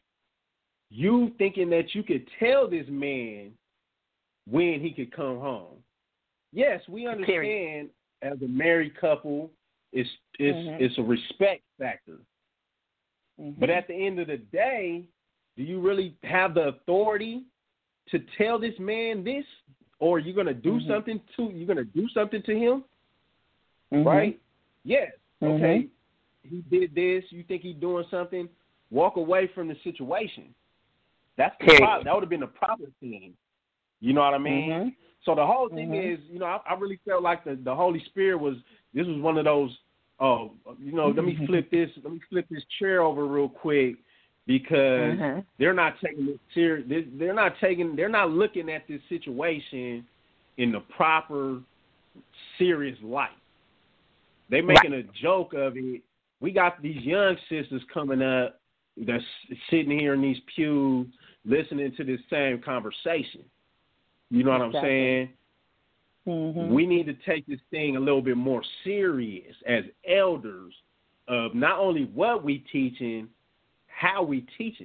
you thinking that you could tell this man when he could come home. Yes, we understand Period. As a married couple, it's it's mm-hmm. it's a respect factor. Mm-hmm. But at the end of the day, do you really have the authority to tell this man this, or are you gonna do mm-hmm. something to you're gonna do something to him? Mm-hmm. Right? Yes. Mm-hmm. Okay. He did this. You think he's doing something? Walk away from the situation. That's the pro- that would have been the proper thing. You know what I mean? Mm-hmm. So the whole thing mm-hmm. is, you know, I, I really felt like the, the Holy Spirit was. This was one of those. Oh, you know, let me flip this. Let me flip this chair over real quick because mm-hmm. they're not taking it serious. They're, they're not taking. They're not looking at this situation in the proper, serious light. They're making right. a joke of it. We got these young sisters coming up that's sitting here in these pews listening to this same conversation. You know what exactly. I'm saying? Mm-hmm. We need to take this thing a little bit more serious as elders of not only what we teaching, how we teaching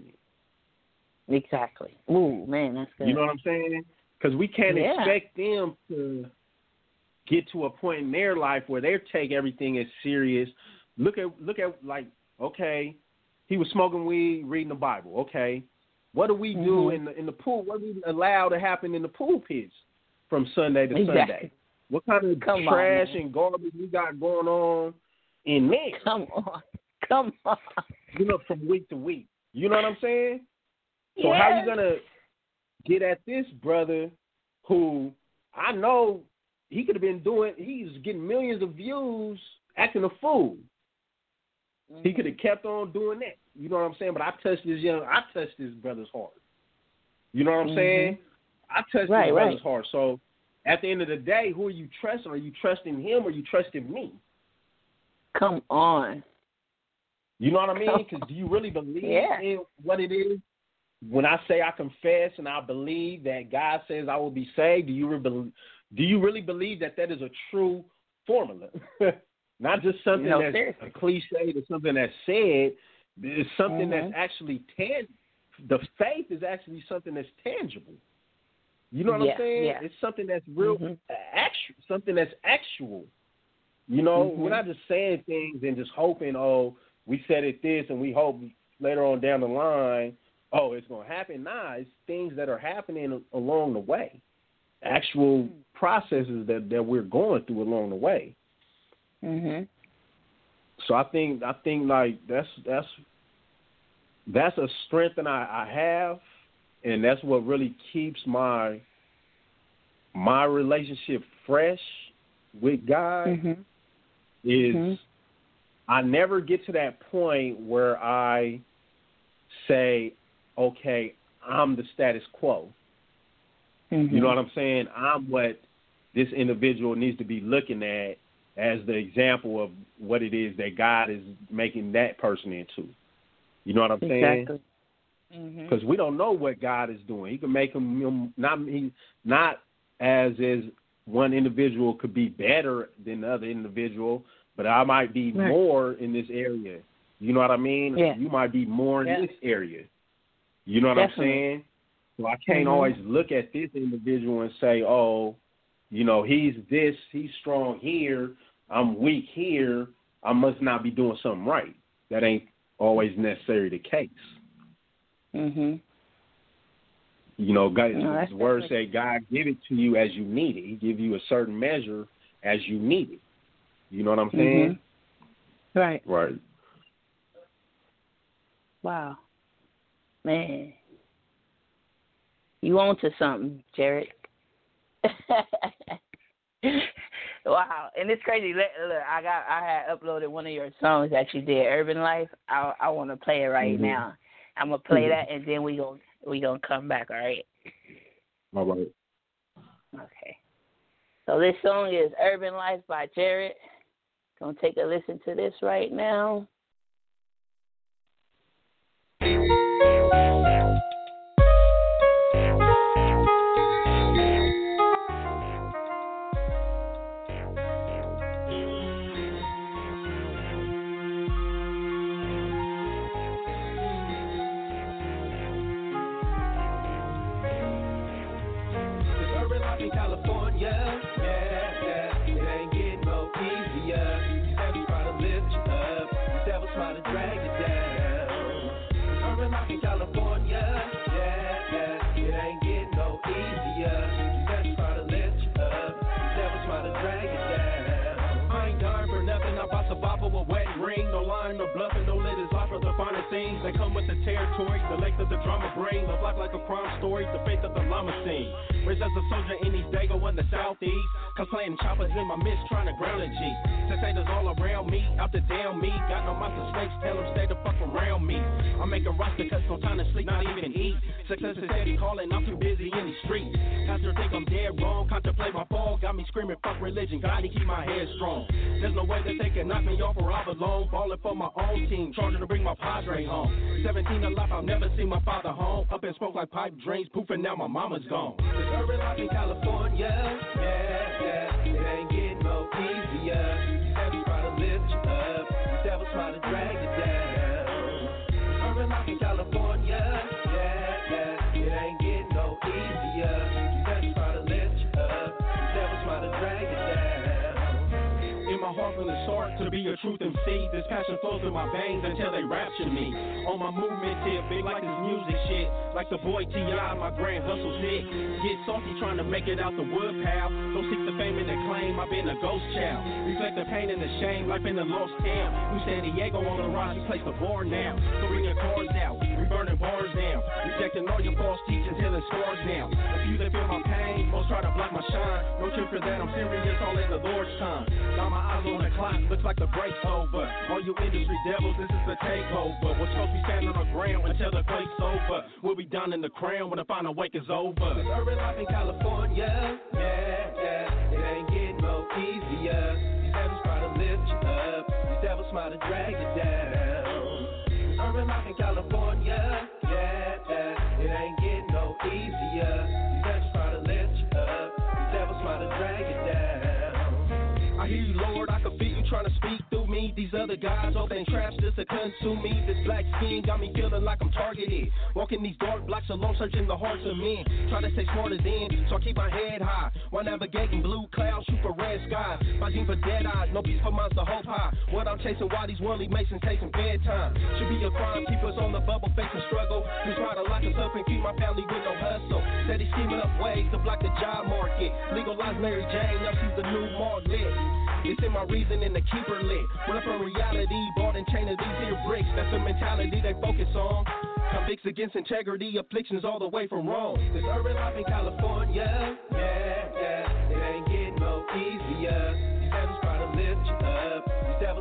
it. Exactly. Ooh, man, that's good. You know what I'm saying? Because we can't yeah. expect them to get to a point in their life where they take everything as serious. Look at look at like, okay, he was smoking weed, reading the Bible. Okay, what do we do mm-hmm. in the in the pool? What do we allow to happen in the pulpits from Sunday to exactly. Sunday? What kind of Come trash on, and garbage we got going on in there? Come on, come on. You know, from week to week. You know what I'm saying? So yes. how you gonna get at this brother who I know he could have been doing? He's getting millions of views acting a fool. Mm-hmm. He could have kept on doing that. You know what I'm saying? But I touched this young, I touched this brother's heart. You know what I'm mm-hmm. saying? I touched right, this brother's right. heart. So at the end of the day, who are you trusting? Are you trusting him or are you trusting me? Come on. You know what I mean? Because do you really believe yeah. in what it is? When I say I confess and I believe that God says I will be saved, do you, re- do you really believe that that is a true formula? Not just something no, that's seriously. a cliche or something that's said. It's something mm-hmm. that's actually tangible. The faith is actually something that's tangible. You know what yeah, I'm saying? Yeah. It's something that's real, mm-hmm. actual, something that's actual. You know, mm-hmm. we're not just saying things and just hoping, oh, we said it this and we hope later on down the line, oh, it's going to happen. Nah, it's things that are happening along the way, actual processes that, that we're going through along the way. Mm-hmm. So I think I think like that's that's that's a strength that I, I have, and that's what really keeps my my relationship fresh with God. Mm-hmm. Is mm-hmm. I never get to that point where I say, okay, I'm the status quo. Mm-hmm. You know what I'm saying? I'm what this individual needs to be looking at as the example of what it is that God is making that person into. You know what I'm exactly. saying? Because mm-hmm. we don't know what God is doing. He can make him not he, not as is one individual could be better than the other individual, but I might be right. more in this area. You know what I mean? Yeah. You might be more in yeah. this area. You know what Definitely. I'm saying? So I can't mm-hmm. always look at this individual and say, oh, you know, he's this, he's strong here, I'm weak here, I must not be doing something right. That ain't always necessarily the case. Mhm. You know, God, no, the word say God give it to you as you need it. He give you a certain measure as you need it. You know what I'm saying? Mm-hmm. Right. Right. Wow. Man. You on to something, Jared. Wow. And it's crazy. Look, I got I had uploaded one of your songs that you did, Urban Life. I I want to play it right mm-hmm. now. I'm gonna play mm-hmm. that and then we gonna we gonna come back, all right? All right. Okay. So this song is Urban Life by Jared. Gonna take a listen to this right now. In California, yeah, yeah, it ain't getting no easier. These devils try to lift you up, these devils try to drag you down. Urban life in California, yeah, yeah, it ain't getting no easier. These devils try to lift you up, these devils try to drag you down. I ain't dying for nothing, I'm about to bop a wedding ring. No lying, no bluffing, no let us offer the finest things. They come with the territory, the length of the drama bring. Love life like a crime story, the faith of the llama scene. Raised as a soldier in East Dago in the southeast. Cause playing choppers in my midst trying to ground a G. Sensations all around me, out to down me. Got no monster snakes, tell them stay the fuck around me. I'm making roster cause no time to sleep, not even eat. Success is steady calling, I'm too busy in the streets. Pastor think I'm dead wrong, contemplate my fall. Got me screaming fuck religion, gotta keep my head strong. There's no way that they can knock me off or I belong. Ballin' for my own team, charging to bring my Padre home. seventeen alive, I'll never see my father home. Up and smoke like pipe dreams, poofing now my mama's gone. Urban life in California, yeah, yeah, it ain't getting no easier. These devils try to lift you up, these devils try to drag you down. Urban life in California, yeah, yeah, it ain't getting no easier. These devils try to lift you up, these devils try to drag you down. In my heart from the start to be a truth M C. This passion flows through my veins until they rapture me. On my movement tip, big like this music shit. Like the boy T I, my grand hustle's hit. Get salty trying to make it out the wood, pal. Don't seek the fame and the claim, I've been a ghost child. Reflect the pain and the shame, life in the lost town. New San Diego on the rise, you place the bar now. So bring your cars out, we burning bars down. Rejecting all your false teachings, healing scars now. A few that feel my pain, most try to block my shine. No trip for that, I'm serious, all in the Lord's time. Got my eyes on the clock, looks like the break's over. All you industry devils, this is the takeover. We're supposed to be standing on the ground until the quake's over. We'll be down in the crown when the final wake is over. It's urban life in California, yeah, yeah, it ain't getting no easier. These devils try to lift you up, these devils try to drag you down. It's urban life in California, yeah, yeah, it ain't getting no easier. These devils try to lift you up, these devils try to drag you down. I hear you, Lord, I can feel you trying to speak through me. These other guys open traps just to consume me. This black skin got me feeling like I'm targeted. Walking these dark blocks alone, searching the hearts of men. Try to stay smart as in, so I keep my head high. While navigating blue clouds, shoot for red skies. Fighting for dead eyes, no peace for minds to hope high. What I'm chasing, why these worldly masons chasing bedtime? Should be a crime, keep us on the bubble, facing struggle. Just try to lock us up and keep my family with no hustle. Steady scheming up ways to block the job market. Legalize Mary Jane, now she's the new Margaret. It's in my reason and the keeper lit. Run from reality, bought and chain of these here bricks. That's the mentality they focus on. Convicts against integrity, afflictions all the way from Rome. This urban life in California, yeah, yeah, it ain't getting no easier. These devils try to lift you up, these devils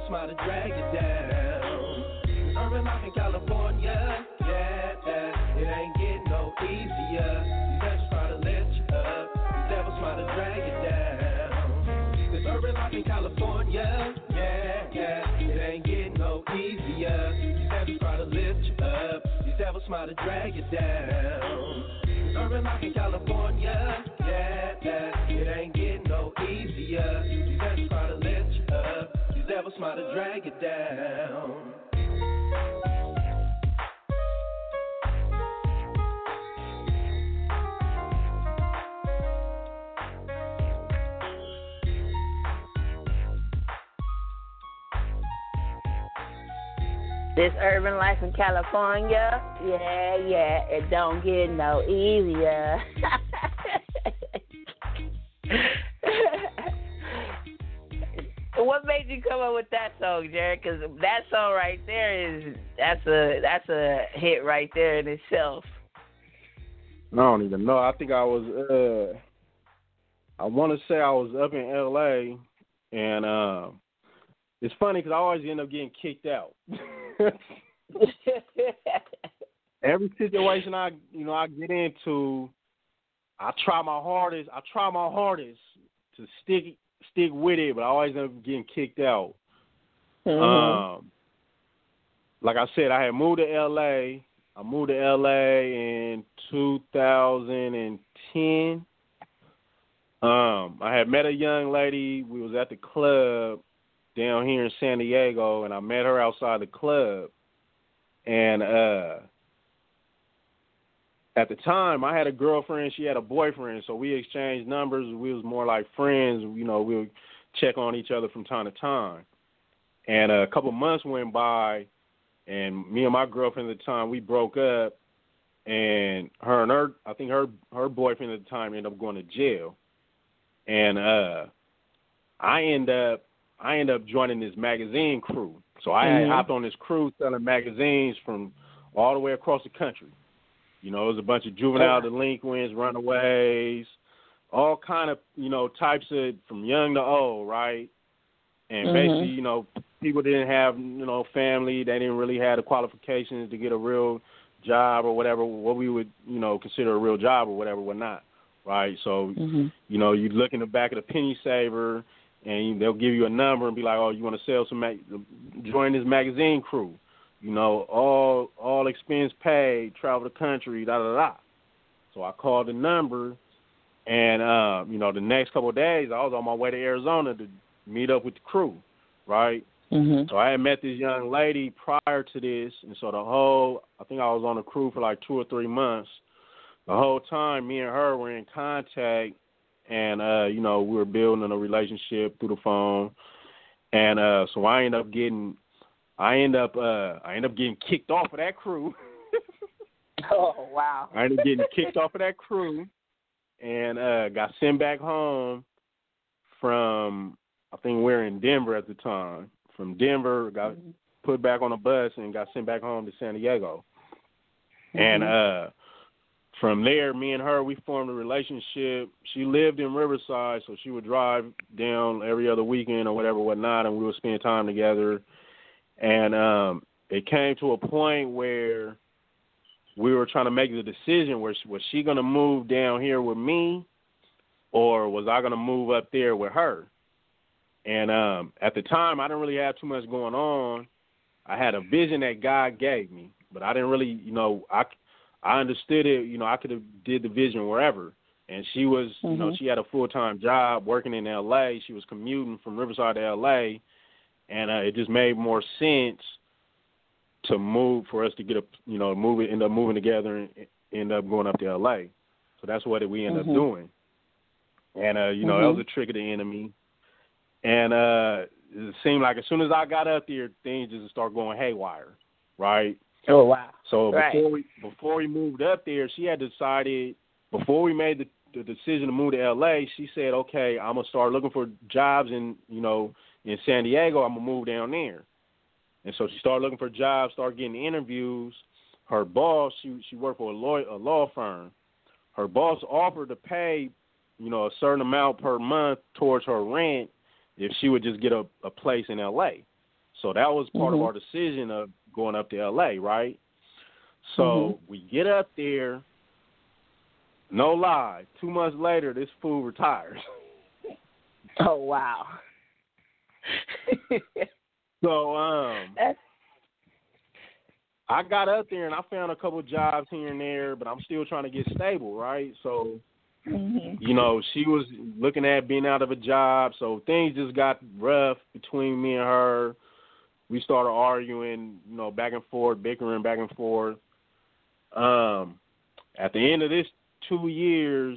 devil smile to drag you down. Urban life in California, yeah, yeah, it ain't getting no easier. These devils try to lift you up, these devils smile to drag you down. This urban life in California, yeah, yeah, it ain't getting no easier. These devils try to lift you up, these devils smile to drag you down. This urban life in California, yeah, yeah, it ain't getting no easier. These devils try to lift you up, these devils smile to drag you down. This urban life in California, yeah, yeah, it don't get no easier. What made you come up with that song, Jared? Because that song right there is that's a that's a hit right there in itself. I don't even know. I think I was. Uh, I want to say I was up in L A, and uh, it's funny because I always end up getting kicked out. Every situation I, you know, I get into, I try my hardest. I try my hardest to stick stick with it, but I always end up getting kicked out. Mm-hmm. Um, like I said, I had moved to L A. I moved to L A in two thousand ten. Um, I had met a young lady. We was at the club down here in San Diego, and I met her outside the club. And uh, at the time, I had a girlfriend. She had a boyfriend, so we exchanged numbers. We was more like friends. You know, we would check on each other from time to time. And uh, a couple months went by, and me and my girlfriend at the time, we broke up. And her and her, I think her her boyfriend at the time ended up going to jail. And uh, I end up I end up joining this magazine crew. So I mm-hmm. hopped on this crew selling magazines from all the way across the country. You know, it was a bunch of juvenile delinquents, runaways, all kind of, you know, types of from young to old, right? And mm-hmm. basically, you know, people didn't have, you know, family. They didn't really have the qualifications to get a real job or whatever, what we would, you know, consider a real job or whatever, whatnot, right? So, mm-hmm. you know, you look in the back of the penny saver, and they'll give you a number and be like, oh, you want to sell some, mag- join this magazine crew. You know, all all expense paid, travel the country, da-da-da. So I called the number, and, uh, you know, the next couple of days, I was on my way to Arizona to meet up with the crew, right? Mm-hmm. So I had met this young lady prior to this, and so the whole, I think I was on the crew for like two or three months. The whole time, me and her were in contact, and, uh, you know, we were building a relationship through the phone. And uh, so I ended up getting, I ended up, uh, I ended up getting kicked off of that crew. Oh, wow. I ended up getting kicked off of that crew and uh, got sent back home from, I think we were in Denver at the time. From Denver, got mm-hmm. put back on a bus and got sent back home to San Diego. Mm-hmm. And, uh, from there, me and her, we formed a relationship. She lived in Riverside, so she would drive down every other weekend or whatever, whatnot, and we would spend time together. And um, it came to a point where we were trying to make the decision, was, was she going to move down here with me, or was I going to move up there with her? And um, at the time, I didn't really have too much going on. I had a vision that God gave me, but I didn't really, you know, I I understood it, you know, I could have did the vision wherever. And she was, mm-hmm. you know, she had a full-time job working in L A. She was commuting from Riverside to L A. And uh, it just made more sense to move, for us to get a, you know, move it, end up moving together and end up going up to L A. So that's what we ended mm-hmm. up doing. And, uh, you know, mm-hmm. that was a trick of the enemy. And uh, it seemed like as soon as I got up there, things just started going haywire, right? Oh, wow. So right. before we before we moved up there, she had decided, before we made the, the decision to move to L A, she said, okay, I'm going to start looking for jobs in, you know, in San Diego. I'm going to move down there. And so she started looking for jobs, started getting interviews. Her boss, she she worked for a law, a law firm. Her boss offered to pay, you know, a certain amount per month towards her rent if she would just get a, a place in L A. So that was part mm-hmm. of our decision of going up to L A, right? So mm-hmm. we get up there, no lie, two months later, this fool retires. Oh, wow. So um, That's... I got up there and I found a couple jobs here and there, but I'm still trying to get stable, right? So, mm-hmm. you know, she was looking at being out of a job, so things just got rough between me and her. We started arguing, you know, back and forth, bickering back and forth. Um, at the end of this two years,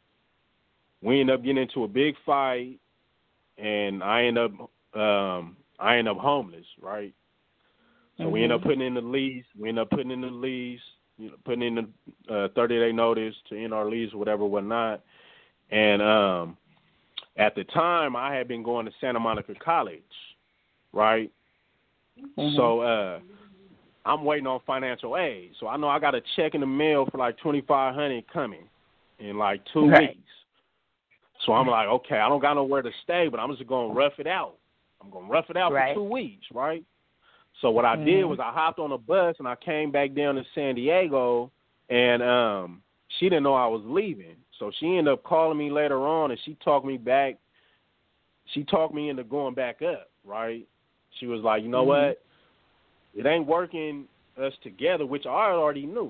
we ended up getting into a big fight, and I ended up um, I ended up homeless, right? So mm-hmm. we ended up putting in the lease. We ended up putting in the lease, you know, putting in the uh, thirty-day notice to end our lease or whatever, whatnot. And um, at the time, I had been going to Santa Monica College, right? Mm-hmm. So uh, I'm waiting on financial aid. So I know I got a check in the mail for like twenty-five hundred dollars coming in like two right. weeks. So I'm like, okay, I don't got nowhere to stay, but I'm just going to rough it out. I'm going to rough it out right. for two weeks, right? So what I mm-hmm. did was I hopped on a bus and I came back down to San Diego, and um, she didn't know I was leaving. So she ended up calling me later on, and she talked me back. She talked me into going back up, right? She was like, you know mm-hmm. what? It ain't working us together, which I already knew.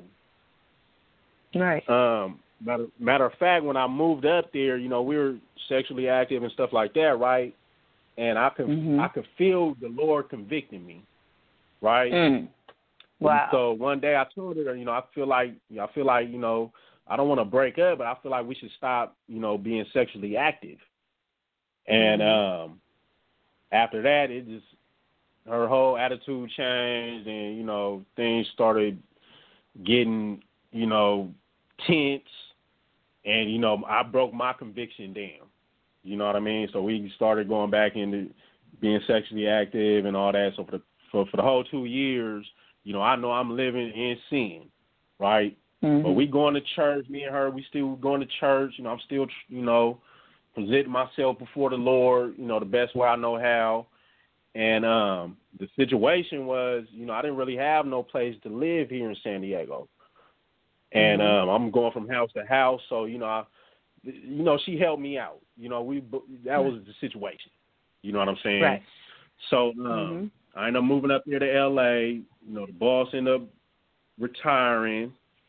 Right. Um, matter, matter of fact, when I moved up there, you know, we were sexually active and stuff like that, right? And I could mm-hmm. I could feel the Lord convicting me, right? Mm. Wow. And so one day I told her, you know, I feel like I feel like you know I don't want to break up, but I feel like we should stop, you know, being sexually active. And mm-hmm. um, after that, it just her whole attitude changed, and you know things started getting, you know, tense, and you know I broke my conviction down. You know what I mean? So we started going back into being sexually active and all that. So for the for, for the whole two years, you know, I know I'm living in sin, right? Mm-hmm. But we going to church, me and her, we still going to church. You know, I'm still, you know, presenting myself before the Lord, you know, the best way I know how. And um, the situation was, you know, I didn't really have no place to live here in San Diego. And mm-hmm. um, I'm going from house to house. So, you know, I, you know, she helped me out. You know, we that was the situation. You know what I'm saying? Right. So um, mm-hmm. I ended up moving up here to L A. You know, the boss ended up retiring.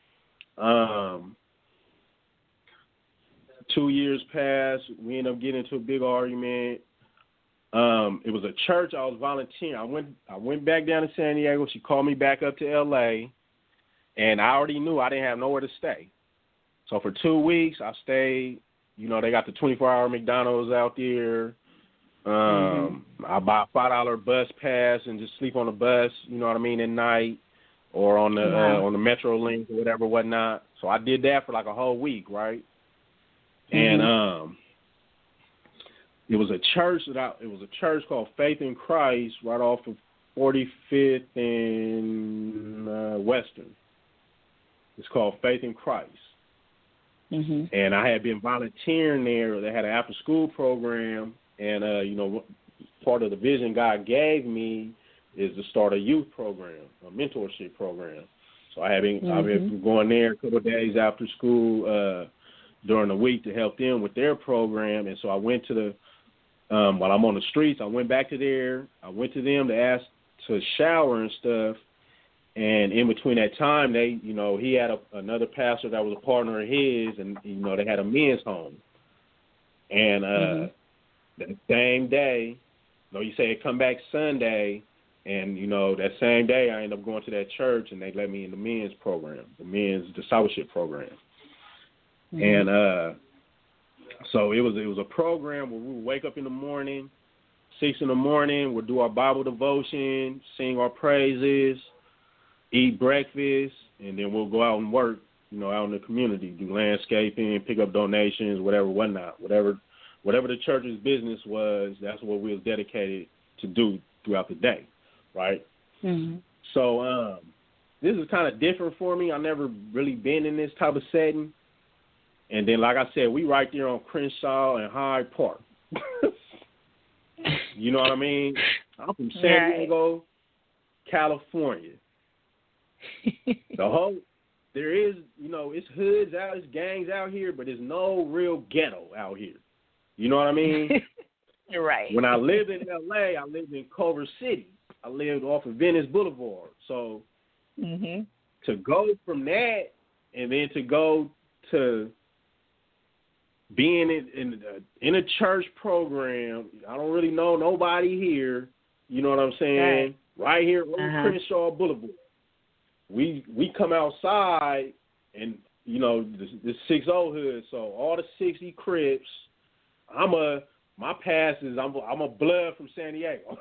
Um, two years passed. We ended up getting into a big argument. Um, it was a church I was volunteering. I went I went back down to San Diego. She called me back up to L A, and I already knew I didn't have nowhere to stay. So for two weeks, I stayed. You know, they got the twenty-four hour McDonald's out there. Um, mm-hmm. I buy a five dollar bus pass and just sleep on the bus, you know what I mean, at night, or on the wow. uh, on the Metro Link or whatever, whatnot. So I did that for like a whole week, right? Mm-hmm. And um, it was a church that I, it was a church called Faith in Christ right off of forty-fifth and uh, Western. It's called Faith in Christ. Mm-hmm. And I had been volunteering there. They had an after-school program, and, uh, you know, part of the vision God gave me is to start a youth program, a mentorship program. So I have been, mm-hmm. I've been going there a couple of days after school uh, during the week to help them with their program. And so I went to the, um, while I'm on the streets, I went back to there. I went to them to ask to shower and stuff. And in between that time, they, you know, he had a, another pastor that was a partner of his, and, you know, they had a men's home. And uh, mm-hmm. that same day, you know, you say come back Sunday, and, you know, that same day I ended up going to that church, and they let me in the men's program, the men's discipleship program. Mm-hmm. And uh, so it was it was a program where we would wake up in the morning, six in the morning, we'll do our Bible devotion, sing our praises, eat breakfast, and then we'll go out and work, you know, out in the community, do landscaping, pick up donations, whatever, whatnot, whatever, whatever the church's business was. That's what we was dedicated to do throughout the day, right? Mm-hmm. So um, this is kind of different for me. I never really been in this type of setting, and then, like I said, we right there on Crenshaw and Hyde Park. You know what I mean? I'm from San right. Diego, California. The whole there is, you know, it's hoods out, it's gangs out here, but there's no real ghetto out here. You know what I mean? Right. When I lived in L A, I lived in Culver City. I lived off of Venice Boulevard. So mm-hmm. to go from that and then to go to being in in a, in a church program, I don't really know nobody here. You know what I'm saying? Right, right here on uh-huh. Crenshaw Boulevard. We we come outside and, you know, the, the six oh hood, so all the sixty Crips, I'm a, my pass is, I'm, I'm a blood from San Diego.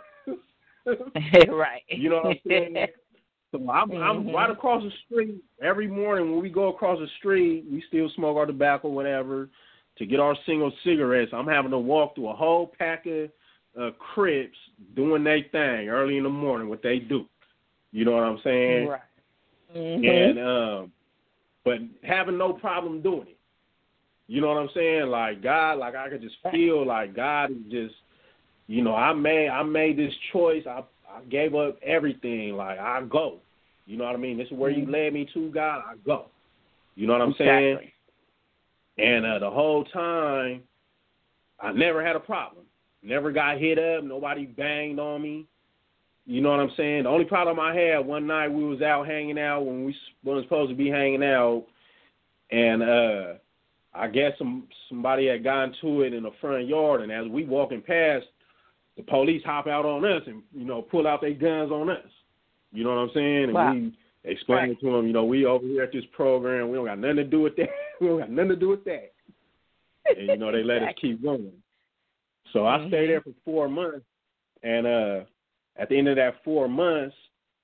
Right. You know what I'm saying? So I'm, mm-hmm. I'm right across the street. Every morning when we go across the street, we still smoke our tobacco, whatever, to get our single cigarettes. I'm having to walk through a whole pack of uh, Crips doing their thing early in the morning, what they do. You know what I'm saying? Right. Mm-hmm. And um, but having no problem doing it. You know what I'm saying? Like God, like I could just feel like God is just, you know, I made I made this choice. I I gave up everything. Like I go. You know what I mean? This is where you led me to, God. I go. You know what I'm exactly. saying? And uh, the whole time, I never had a problem. Never got hit up. Nobody banged on me. You know what I'm saying? The only problem I had, one night we was out hanging out when we weren't supposed to be hanging out, and uh, I guess some somebody had gotten to it in the front yard, and as we walking past, the police hop out on us and, you know, pull out their guns on us. You know what I'm saying? And wow. we explained right. to them, you know, we over here at this program, we don't got nothing to do with that. We don't got nothing to do with that. And, you know, they let exactly. us keep going. So mm-hmm. I stayed there for four months, and uh, at the end of that four months,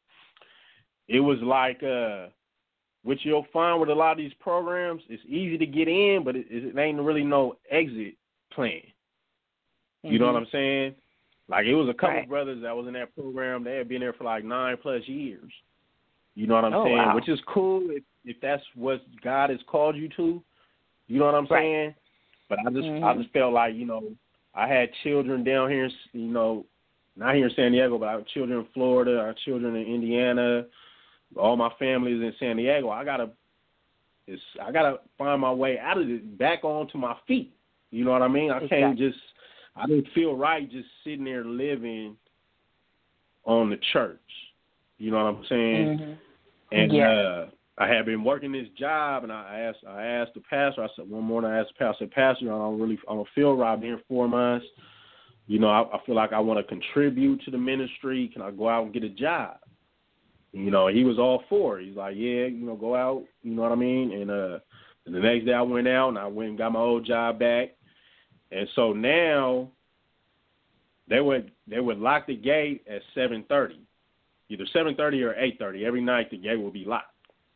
it was like, uh, which you'll find with a lot of these programs, it's easy to get in, but it, it ain't really no exit plan. You mm-hmm. know what I'm saying? Like, it was a couple right. of brothers that was in that program. They had been there for like nine plus years. You know what I'm oh, saying? wow. Which is cool if, if that's what God has called you to. You know what I'm right. saying? But I just mm-hmm. I just felt like, you know, I had children down here, you know, not here in San Diego, but I have children in Florida, I have children in Indiana. All my family is in San Diego. I gotta, it's, I gotta find my way out of it, back onto my feet. You know what I mean? I exactly. can't just. I didn't feel right just sitting there living on the church. You know what I'm saying? Mm-hmm. And yeah. uh, I had been working this job, and I asked, I asked the pastor. I said one morning, I asked the pastor, "Pastor, I don't really, I don't feel right. I've been here four months. You know, I, I feel like I want to contribute to the ministry. Can I go out and get a job?" You know, he was all for it. He's like, "Yeah, you know, go out." You know what I mean? And uh, and the next day I went out and I went and got my old job back. And so now they would they would lock the gate at seven thirty, either seven thirty or eight thirty. Every night the gate will be locked.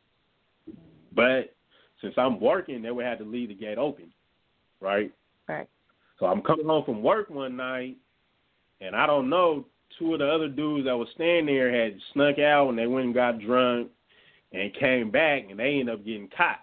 But since I'm working, they would have to leave the gate open, right? Right. So I'm coming home from work one night, and I don't know, two of the other dudes that was standing there had snuck out, and they went and got drunk and came back, and they ended up getting caught.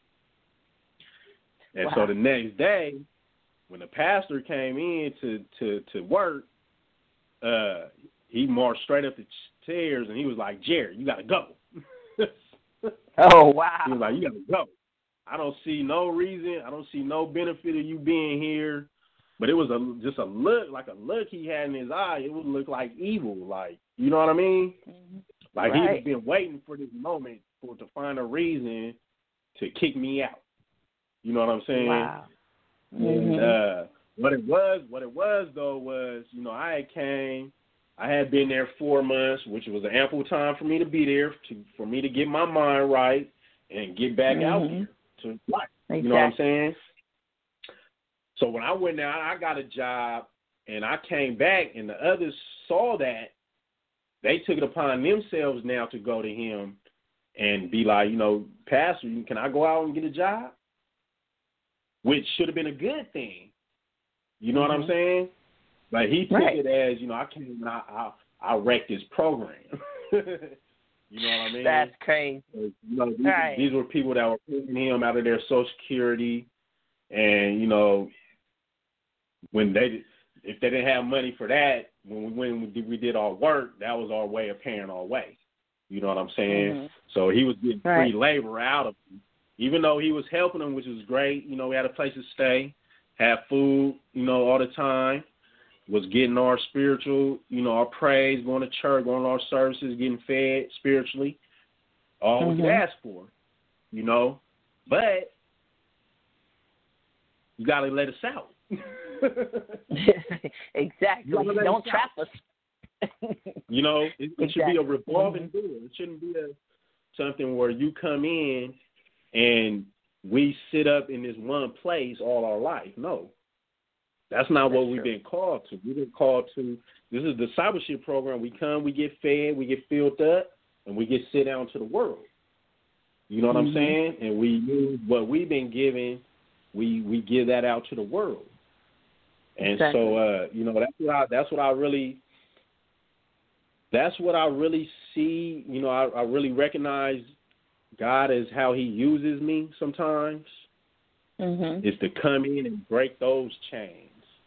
And wow. so the next day, when the pastor came in to, to, to work, uh, he marched straight up the stairs, and he was like, "Jerry, you got to go." Oh, wow. He was like, "You got to go. I don't see no reason. I don't see no benefit of you being here." But it was a just a look, like a look he had in his eye. It would look like evil, like, you know what I mean? Mm-hmm. Like right. he'd been waiting for this moment for to find a reason to kick me out. You know what I'm saying? Wow. And mm-hmm. uh, what it was, what it was though was, you know, I had came, I had been there four months, which was an ample time for me to be there, to, for me to get my mind right and get back mm-hmm. out here to life. Exactly. You know what I'm saying? So when I went out, I got a job, and I came back, and the others saw that. They took it upon themselves now to go to him and be like, you know, "Pastor, can I go out and get a job?" Which should have been a good thing. You know mm-hmm. what I'm saying? But he took right. it as, you know, I came and I, I, I wrecked this program. You know what I mean? That's crazy. You know, these, right. these were people that were putting him out of their Social Security, and, you know, when they if they didn't have money for that, when we when we did, we did our work, that was our way of paying our way. You know what I'm saying? Mm-hmm. So he was getting right. free labor out of them, even though he was helping them, which was great. You know, we had a place to stay, had food, you know, all the time. Was getting our spiritual, you know, our praise, going to church, going to our services, getting fed spiritually. All mm-hmm. we could ask for, you know. But you got to let us out. Exactly. Don't trap us. You know, it, it exactly. should be a revolving mm-hmm. door. It shouldn't be a, something where you come in and we sit up in this one place all our life. No. That's not That's what we've true. been called to. We've been called to, this is the discipleship program. We come, we get fed, we get filled up, and we get sit down to the world. You know what mm-hmm. I'm saying? And we use what we've been given, we we give that out to the world. And exactly. so, uh, you know, that's what I, that's what I really, that's what I really see. You know, I, I really recognize God as how he uses me sometimes, mm-hmm. is to come in and break those chains.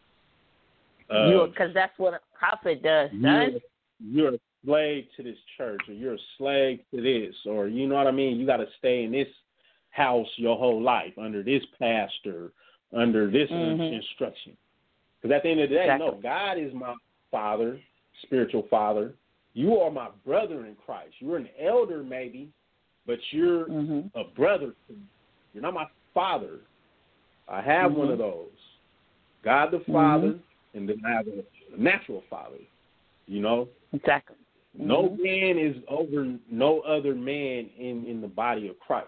Because uh, that's what a prophet does, you're, son. You're a slave to this church, or you're a slave to this, or you know what I mean? You got to stay in this house your whole life, under this pastor, under this mm-hmm. instruction. Because at the end of the day, exactly. no, God is my father, spiritual father. You are my brother in Christ. You're an elder maybe, but you're mm-hmm. a brother to me. You're not my father. I have mm-hmm. one of those. God the Father, mm-hmm. and then I have a natural father, you know? Exactly. Mm-hmm. No man is over no other man in, in the body of Christ.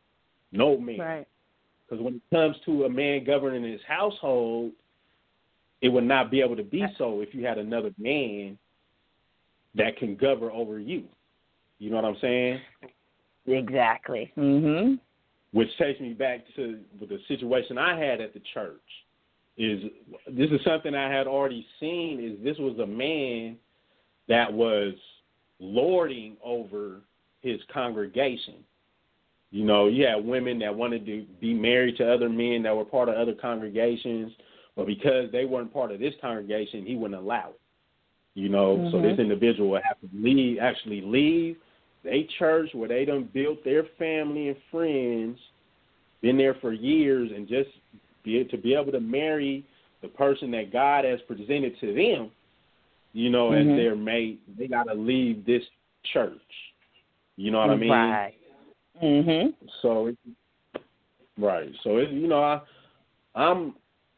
No man. Right. Because when it comes to a man governing his household, it would not be able to be so if you had another man that can govern over you. You know what I'm saying? Exactly. Mm-hmm. Which takes me back to the situation I had at the church. Is this is something I had already seen, is this was a man that was lording over his congregation. You know, you had women that wanted to be married to other men that were part of other congregations, but because they weren't part of this congregation, he wouldn't allow it. You know, mm-hmm. so this individual would have to leave, actually leave a church where they done built their family and friends, been there for years, and just be to be able to marry the person that God has presented to them, you know, mm-hmm. as their mate, they got to leave this church. You know what I mean? Right. Mhm. So, it, right. So, it, you know, I, I'm,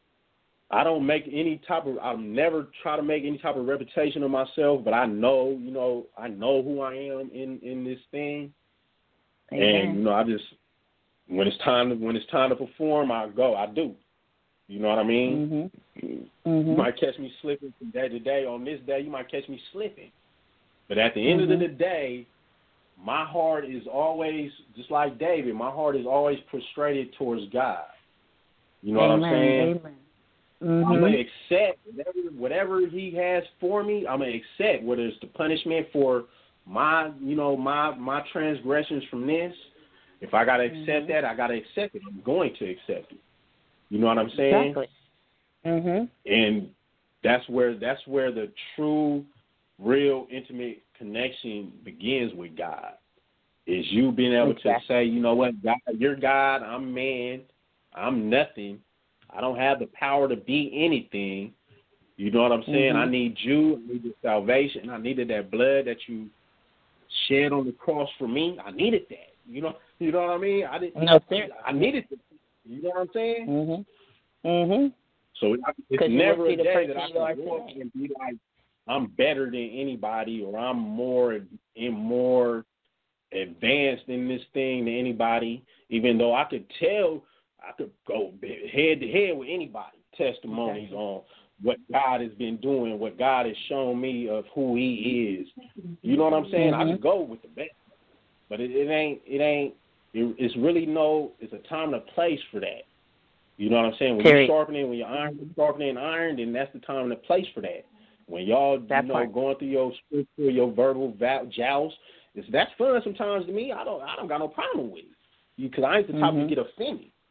I don't make any type of, I never try to make any type of reputation of myself, but I know, you know, I know who I am in, in this thing. Amen. And, you know, I just, when it's time to, when it's time to perform, I go, I do. You know what I mean? Mm-hmm. Mm-hmm. You might catch me slipping from day to day. On this day, you might catch me slipping. But at the end mm-hmm. of the day, my heart is always, just like David, my heart is always prostrated towards God. You know Amen. What I'm saying? Amen. Mm-hmm. I'm going to accept whatever, whatever he has for me. I'm going to accept, whether it's the punishment for my, you know, my my transgressions from this. If I got to accept mm-hmm. that, I got to accept it. I'm going to accept it. You know what I'm saying? Exactly. Mm-hmm. And that's where that's where the true, real, intimate connection begins with God. Is you being able exactly. to say, you know what, God, you're God, I'm man, I'm nothing. I don't have the power to be anything. You know what I'm saying? Mm-hmm. I need you. I need your salvation. I needed that blood that you shed on the cross for me. I needed that. You know, you know what I mean? I didn't. No, sir. I needed it. You know what I'm saying? Mhm. Mhm. So it's never a day that I can walk and be like, I'm better than anybody, or I'm more and more advanced in this thing than anybody. Even though I could tell, I could go head to head with anybody. Testimonies okay. on what God has been doing, what God has shown me of who He is. You know what I'm saying? Mm-hmm. I could go with the best, but it, it ain't. It ain't. It, it's really no. It's a time and a place for that. You know what I'm saying? When you're sharpening, when you're iron, sharpening iron, then that's the time and the place for that. When y'all, that you know, part. going through your spiritual, your verbal joust, it's, that's fun sometimes to me. I don't, I don't got no problem with it, because I ain't the type mm-hmm. to get offended.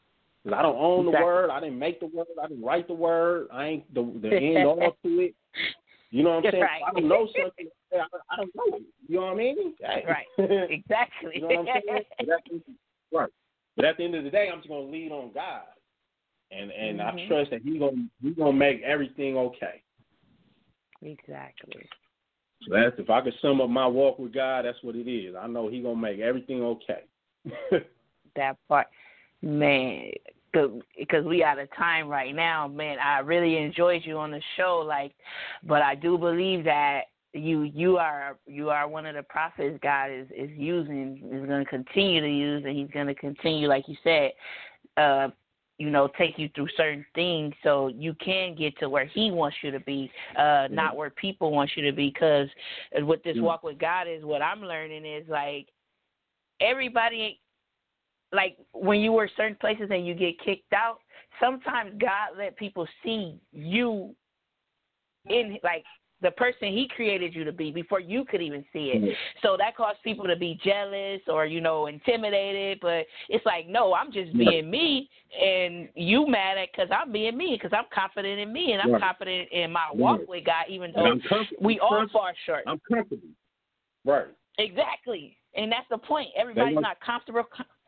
Because I don't own exactly. the word. I didn't make the word. I didn't write the word. I ain't the, the end all to it. You know what I'm saying? Right. I don't know something. I, I don't know it. You know what I mean? Hey. Right. Exactly. You know what I'm saying? But at, the, right. But at the end of the day, I'm just gonna lead on God, and and mm-hmm. I trust that He gonna He gonna make everything okay. Exactly. So that's if I could sum up my walk with God, that's what it is. I know He gonna make everything okay. That part, man. Because we out of time right now, man. I really enjoyed you on the show, like, but I do believe that you you are you are one of the prophets God is, is using, is going to continue to use, and He's going to continue, like you said, uh, you know, take you through certain things so you can get to where He wants you to be, uh, mm-hmm. not where people want you to be. Because with this mm-hmm. walk with God is what I'm learning is like everybody. Like, when you were certain places and you get kicked out, sometimes God let people see you in, like, the person He created you to be before you could even see it. Mm-hmm. So that caused people to be jealous or, you know, intimidated. But it's like, no, I'm just being me, and you mad at because I'm being me, because I'm confident in me, and I'm right. confident in my walk right. with God, even though we all fall short. I'm comfortable. Right. Exactly. And that's the point. Everybody's not comfortable.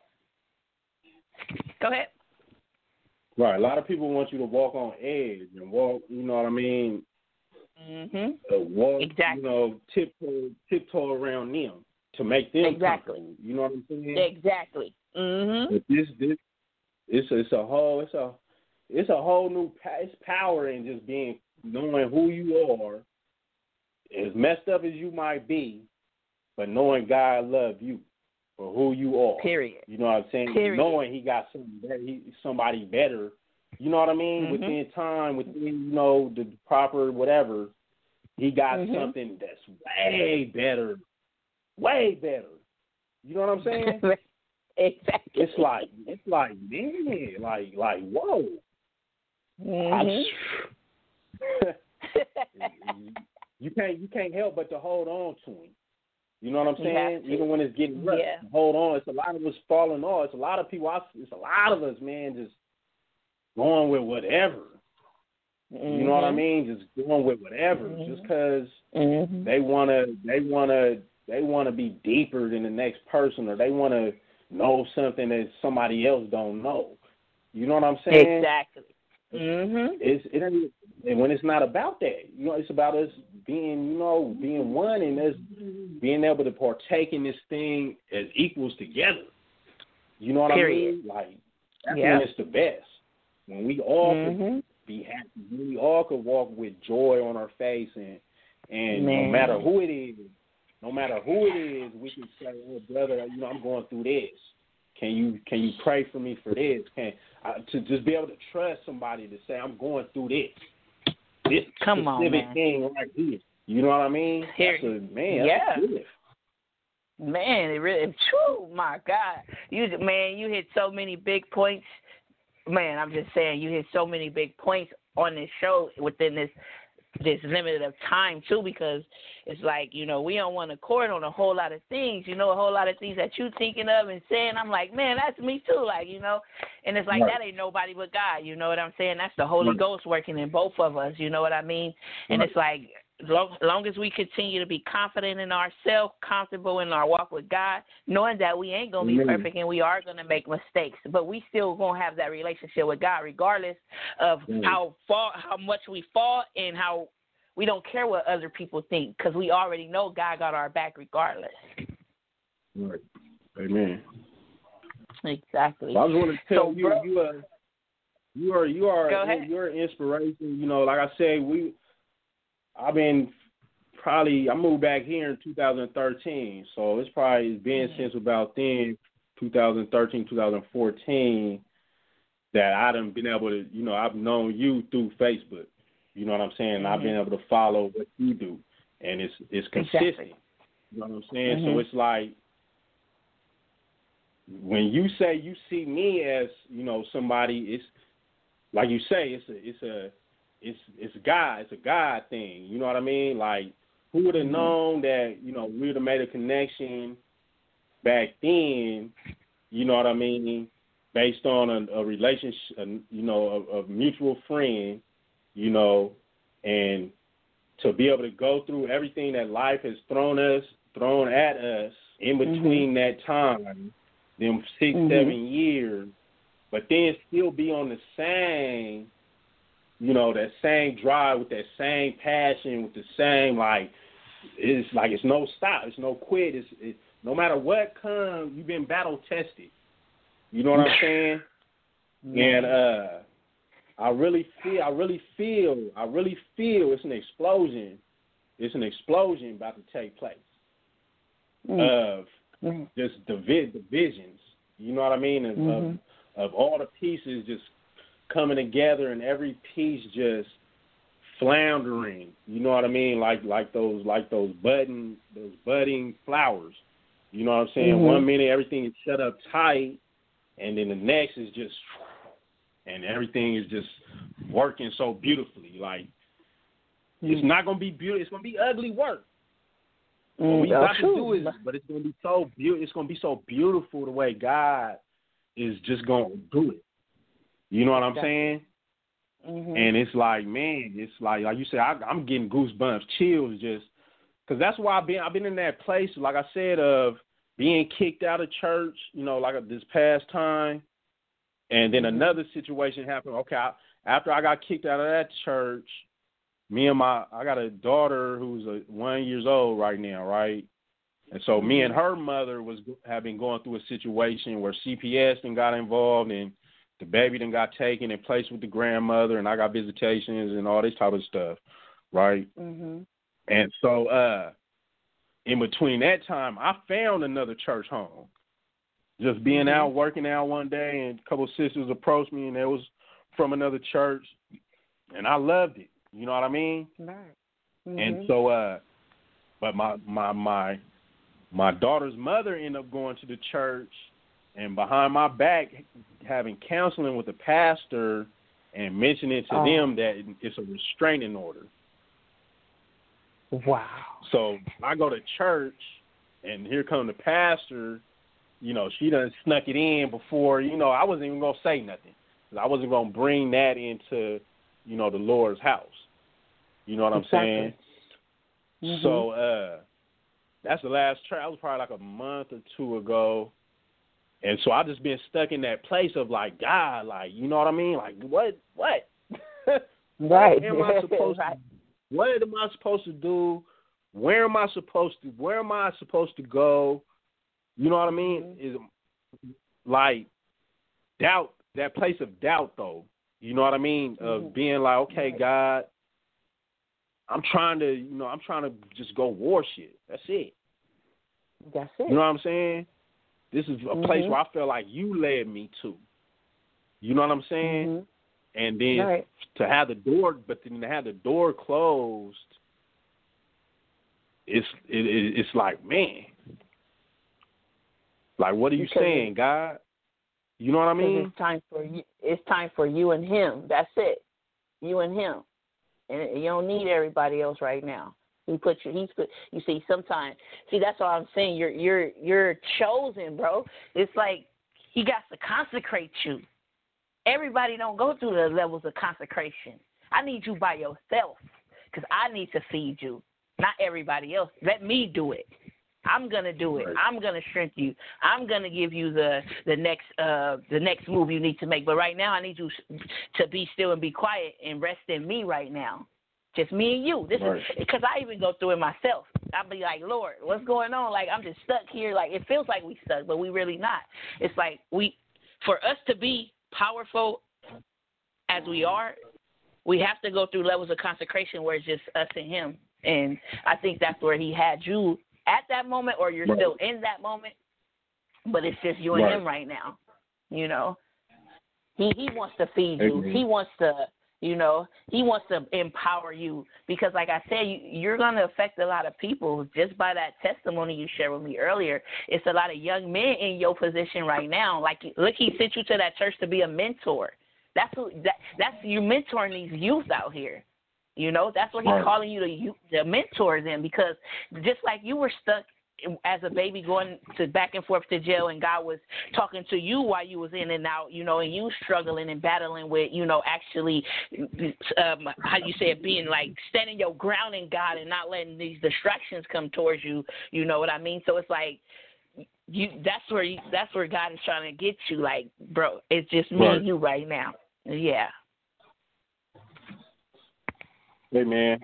Go ahead. Right. A lot of people want you to walk on edge and walk, you know what I mean? Mm-hmm. Uh, walk, exactly. you know, tiptoe, tiptoe around them to make them exactly. comfortable. You know what I'm saying? Exactly. Mm-hmm. But this, this, it's a, it's a whole, it's a, it's a whole new, it's power in just being, knowing who you are, as messed up as you might be, but knowing God loves you for who you are. Period. You know what I'm saying? Period. Knowing He got something better, he, somebody better. You know what I mean? Mm-hmm. Within time, within, you know, the proper whatever, He got mm-hmm. something that's way better. Way better. You know what I'm saying? Exactly. It's like, it's like, man, like, like, whoa. Mm-hmm. you can't, you can't help but to hold on to Him. You know what I'm saying? Even when it's getting rough, yeah. hold on. It's a lot of us falling off. It's a lot of people. It's a lot of us, man, just going with whatever. Mm-hmm. You know what I mean? Just going with whatever, mm-hmm. just because mm-hmm. they wanna, they wanna, they wanna be deeper than the next person, or they wanna know something that somebody else don't know. You know what I'm saying? Exactly. Mm-hmm. It's it ain't, and when it's not about that, you know, it's about us being, you know, being one and us being able to partake in this thing as equals together. You know what Period. I mean? Like that's yep. when it's the best. When we all mm-hmm. could be happy, when we all could walk with joy on our face, and and Man. no matter who it is, no matter who it is, we can say, "Oh, brother, you know, I'm going through this. Can you can you pray for me for this? Can uh, to just be able to trust somebody to say, I'm going through this. This Come specific on, man. thing right here. You know what I mean? Here, that's a, man, yeah. that's good. Man, it really, true. My God, you man, you hit so many big points. Man, I'm just saying, you hit so many big points on this show within this this limited of time too, because it's like, you know, we don't want to court on a whole lot of things, you know, a whole lot of things that you thinking of and saying. I'm like, man, that's me too, like, you know, and it's like right. that ain't nobody but God, you know what I'm saying? That's the Holy right. Ghost working in both of us, you know what I mean? And right. it's like, long, long as we continue to be confident in ourselves, comfortable in our walk with God, knowing that we ain't going to be mm-hmm. perfect and we are going to make mistakes, but we still going to have that relationship with God regardless of mm-hmm. how far, how much we fall and how we don't care what other people think, because we already know God got our back regardless. Right. Amen. Exactly. Well, I just want to tell so, you, bro, you are, you are, you are, you're an inspiration. You know, like I said, we, I've been probably, I moved back here in two thousand thirteen, so it's probably been mm-hmm. since about then, twenty thirteen, twenty fourteen, that I done been able to, you know, I've known you through Facebook. You know what I'm saying? Mm-hmm. I've been able to follow what you do, and it's it's consistent. Exactly. You know what I'm saying? Mm-hmm. So it's like when you say you see me as, you know, somebody, it's like you say, it's a it's a it's it's God, it's a God thing. You know what I mean? Like, who would have mm-hmm. known that, you know, we would have made a connection back then, you know what I mean, based on a, a relationship, a, you know, a, a mutual friend, you know, and to be able to go through everything that life has thrown us, thrown at us in between mm-hmm. that time, them six, mm-hmm. seven years, but then still be on the same, you know, that same drive with that same passion, with the same, like, it's like it's no stop, it's no quit. It's, it's no matter what comes, you've been battle tested. You know what I'm saying? And uh, I really feel, I really feel, I really feel it's an explosion. It's an explosion about to take place mm. of mm. just divi- divisions. You know what I mean? Of, mm-hmm. of, of all the pieces just coming together, and every piece just floundering. You know what I mean? Like like those like those budding those budding flowers. You know what I'm saying? Mm-hmm. One minute everything is shut up tight, and then the next is just, and everything is just working so beautifully. Like mm-hmm. it's not gonna be beautiful. It's gonna be ugly work. Mm-hmm. What we got to do is, but it's gonna be so beautiful. It's gonna be so beautiful the way God is just gonna do it. You know what I'm saying? Mm-hmm. And it's like, man, it's like, like you said, I, I'm getting goosebumps, chills, just because that's why I've been, I've been in that place, like I said, of being kicked out of church, you know, like this past time, and then mm-hmm. another situation happened. Okay, I, after I got kicked out of that church, me and my, I got a daughter who's a, one years old right now, right? And so mm-hmm. me and her mother was have been going through a situation where C P S then got involved, and the baby then got taken and placed with the grandmother, and I got visitations and all this type of stuff, right? Mm-hmm. And so uh, in between that time, I found another church home. Just being mm-hmm. out, working out one day, and a couple of sisters approached me, and it was from another church, and I loved it. You know what I mean? Right. Mm-hmm. And so, uh, but my, my, my, my daughter's mother ended up going to the church, and behind my back, having counseling with the pastor and mentioning to oh. them that it's a restraining order. Wow. So I go to church, and here come the pastor. You know, she done snuck it in before, you know, I wasn't even going to say nothing. I wasn't going to bring that into, you know, the Lord's house. You know what exactly. I'm saying? Mm-hmm. So uh, that's the last church. That was probably like a month or two ago. And so I just been stuck in that place of like, God, like, you know what I mean? Like, what, what? Right. What am I supposed right. to, what am I supposed to do? Where am I supposed to, where am I supposed to go? You know what I mean? Mm-hmm. Is like doubt, that place of doubt though. You know what I mean? Mm-hmm. Of being like, okay, right. God, I'm trying to, you know, I'm trying to just go war shit. That's it. That's it. You know what I'm saying? This is a mm-hmm. place where I feel like you led me to. You know what I'm saying? Mm-hmm. And then right. to have the door, but then to have the door closed, it's it, it, it's like, man, like what are you because saying, God? You know what I mean? It's time for you. It's time for you and Him. That's it. You and Him, and you don't need everybody else right now. He put you. He's put. You see, sometimes. See, that's all I'm saying. You're you're you're chosen, bro. It's like He got to consecrate you. Everybody don't go through the levels of consecration. I need you by yourself because I need to feed you, not everybody else. Let me do it. I'm gonna do it. Right. I'm gonna shrink you. I'm gonna give you the the next uh the next move you need to make. But right now, I need you to be still and be quiet and rest in me right now. Just me and you. This right. is because I even go through it myself. I'll be like, Lord, what's going on? Like, I'm just stuck here. Like, it feels like we stuck, but we really not. It's like we, for us to be powerful as we are, we have to go through levels of consecration where it's just us and Him. And I think that's where He had you at that moment, or you're right. still in that moment, but it's just you and right. Him right now. You know, He He wants to feed you. Mm-hmm. He wants to. You know, He wants to empower you because, like I said, you, you're going to affect a lot of people just by that testimony you shared with me earlier. It's a lot of young men in your position right now. Like, look, He sent you to that church to be a mentor. That's who, that, that's you're mentoring these youth out here. You know, that's what He's calling you to, you, to mentor them because just like you were stuck as a baby going to back and forth to jail, and God was talking to you while you was in and out, you know, and you struggling and battling with, you know, actually, um, how do you say it, being like standing your ground in God and not letting these distractions come towards you. You know what I mean? So it's like, you that's where you, that's where God is trying to get you. Like, bro, it's just me right. and you right now. Yeah. Hey, man.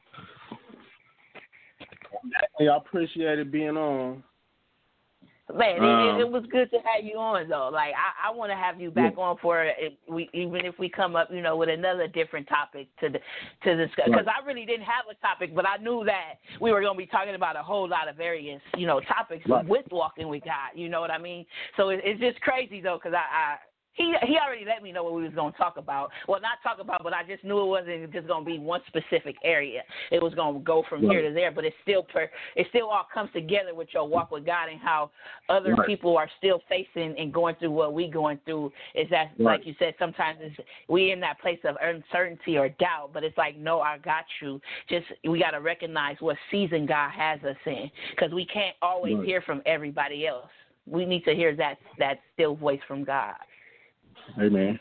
Hey, I appreciated being on. Man, um, it, it was good to have you on, though. Like, I, I want to have you back yeah. on for it. We, even if we come up, you know, with another different topic to the, to discuss. Because right. I really didn't have a topic, but I knew that we were going to be talking about a whole lot of various, you know, topics right. with walking with God. You know what I mean? So it, it's just crazy, though, because I, I He he already let me know what we was going to talk about. Well, not talk about, but I just knew it wasn't just going to be one specific area. It was going to go from right. here to there, but it still per, it still all comes together with your walk with God and how other right. people are still facing and going through what we going through. Is that, right. like you said, sometimes it's, we in that place of uncertainty or doubt, but it's like, no, I got you. Just we got to recognize what season God has us in, because we can't always right. hear from everybody else. We need to hear that that still voice from God. Amen.